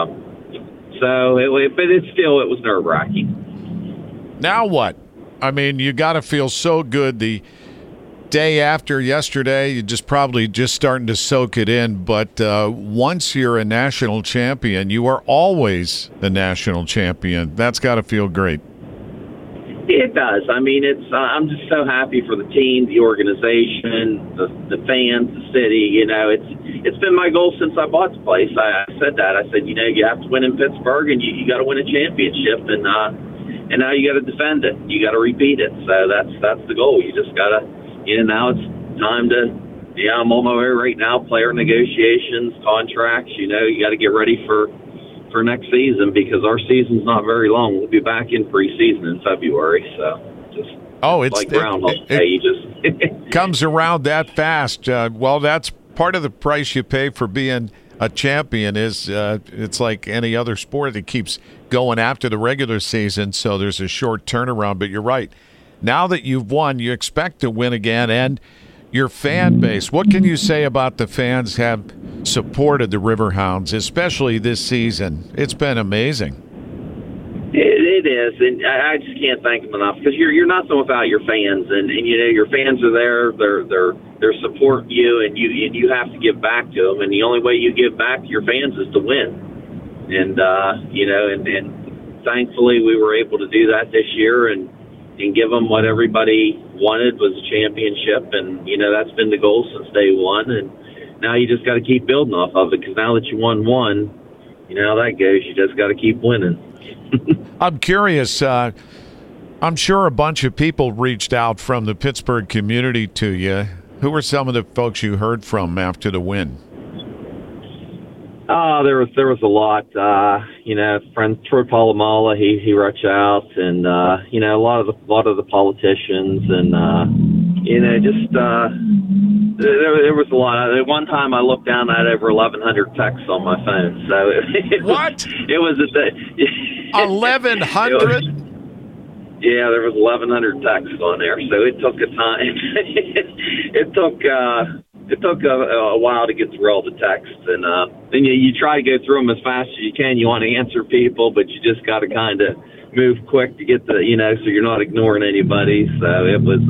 But it was nerve-wracking. Now what? I mean, you got to feel so good the day after yesterday. You're probably starting to soak it in. But once you're a national champion, you are always the national champion. That's got to feel great. It does. I mean, I'm just so happy for the team, the organization, the fans, the city. It's been my goal since I bought the place. I said that. I said, you have to win in Pittsburgh, and you got to win a championship, and now you got to defend it. You got to repeat it. So that's the goal. You just got to. Now it's time to. I'm on my way right now. Player negotiations, contracts. You got to get ready for next season, because our season's not very long. We'll be back in preseason in February, so it's like Groundhog Day. You just comes around that fast. Well, that's part of the price you pay for being a champion. Is it's like any other sport that keeps going after the regular season, so there's a short turnaround. But you're right. Now that you've won, you expect to win again, and your fan base. What can you say about the fans have supported the Riverhounds, especially this season? It's been amazing. It is, and I just can't thank them enough, because you're nothing without your fans, and your fans are there. They're supporting you, and you have to give back to them, and the only way you give back to your fans is to win. And and thankfully we were able to do that this year, and give them what everybody wanted, was a championship. And, that's been the goal since day one. And now you just got to keep building off of it, because now that you won one, how that goes. You just got to keep winning. I'm curious. I'm sure a bunch of people reached out from the Pittsburgh community to you. Who were some of the folks you heard from after the win? There was a lot. Friend Troy Polamalu, he reached out, and a lot of the politicians, and there was a lot. At one time, I looked down at over 1,100 texts on my phone. So what? It was 1,100. Yeah, there was 1,100 texts on there, so it took a time. It took a while to get through all the texts, and then you try to go through them as fast as you can. You want to answer people, but you just got to kind of move quick to get so you're not ignoring anybody. So it was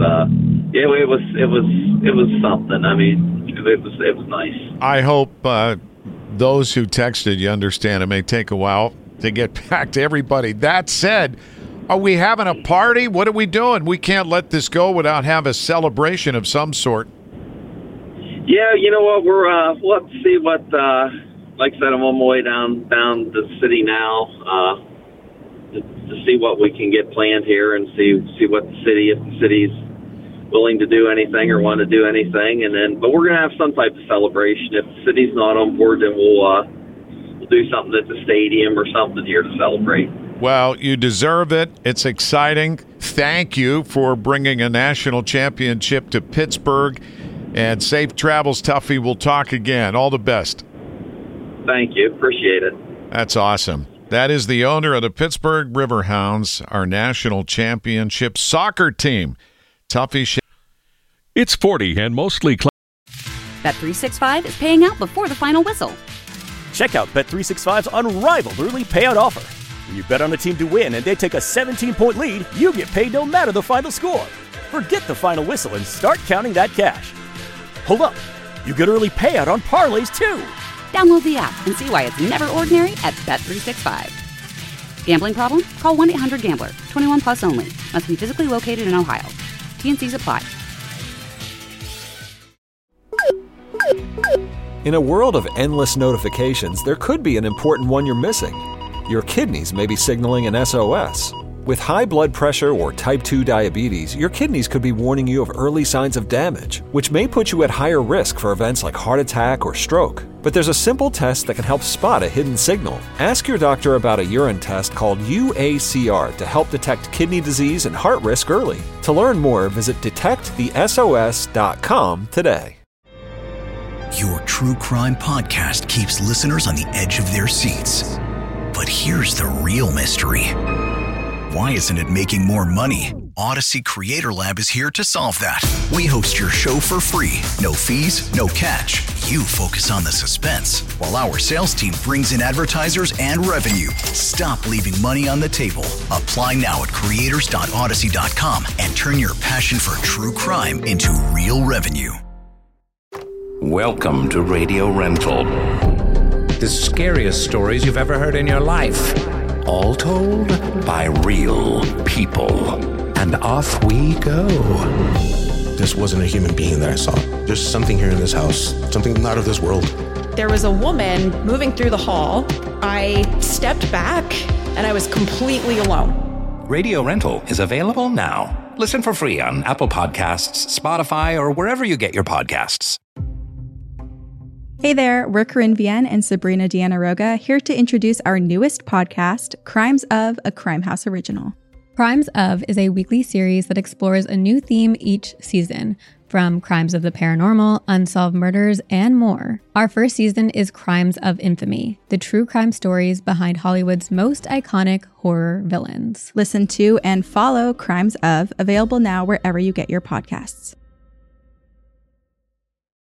something. I mean, it was nice. I hope those who texted you understand it may take a while to get back to everybody. That said, are we having a party? What are we doing? We can't let this go without having a celebration of some sort. Yeah, you know what? We'll have to see what. Like I said, I'm on my way down the city now to see what we can get planned here, and see what if the city's willing to do anything or want to do anything, but we're gonna have some type of celebration. If the city's not on board, then we'll do something at the stadium or something here to celebrate. Well, you deserve it. It's exciting. Thank you for bringing a national championship to Pittsburgh. And safe travels, Tuffy. We'll talk again. All the best. Thank you. Appreciate it. That's awesome. That is the owner of the Pittsburgh Riverhounds, our national championship soccer team. Tuffy. It's 40 and mostly Bet365 is paying out before the final whistle. Check out Bet365's unrivaled early payout offer. When you bet on a team to win and they take a 17-point lead, you get paid no matter the final score. Forget the final whistle and start counting that cash. Hold up. You get early payout on parlays, too. Download the app and see why it's never ordinary at Bet365. Gambling problem? Call 1-800-GAMBLER. 21 plus only. Must be physically located in Ohio. T&Cs apply. In a world of endless notifications, there could be an important one you're missing. Your kidneys may be signaling an SOS. With high blood pressure or type 2 diabetes, your kidneys could be warning you of early signs of damage, which may put you at higher risk for events like heart attack or stroke. But there's a simple test that can help spot a hidden signal. Ask your doctor about a urine test called UACR to help detect kidney disease and heart risk early. To learn more, visit detectthesos.com today. Your true crime podcast keeps listeners on the edge of their seats. But here's the real mystery. Why isn't it making more money? Odyssey Creator Lab is here to solve that. We host your show for free. No fees, no catch. You focus on the suspense, while our sales team brings in advertisers and revenue. Stop leaving money on the table. Apply now at creators.odyssey.com and turn your passion for true crime into real revenue. Welcome to Radio Rental. The scariest stories you've ever heard in your life. All told by real people. And off we go. This wasn't a human being that I saw. There's something here in this house, something not of this world. There was a woman moving through the hall. I stepped back and I was completely alone. Radio Rental is available now. Listen for free on Apple Podcasts, Spotify, or wherever you get your podcasts. Hey there, we're Corinne Vienne and Sabrina Diana-Roga here to introduce our newest podcast, Crimes of, a Crime House original. Crimes of is a weekly series that explores a new theme each season, from crimes of the paranormal, unsolved murders, and more. Our first season is Crimes of Infamy, the true crime stories behind Hollywood's most iconic horror villains. Listen to and follow Crimes of, available now wherever you get your podcasts.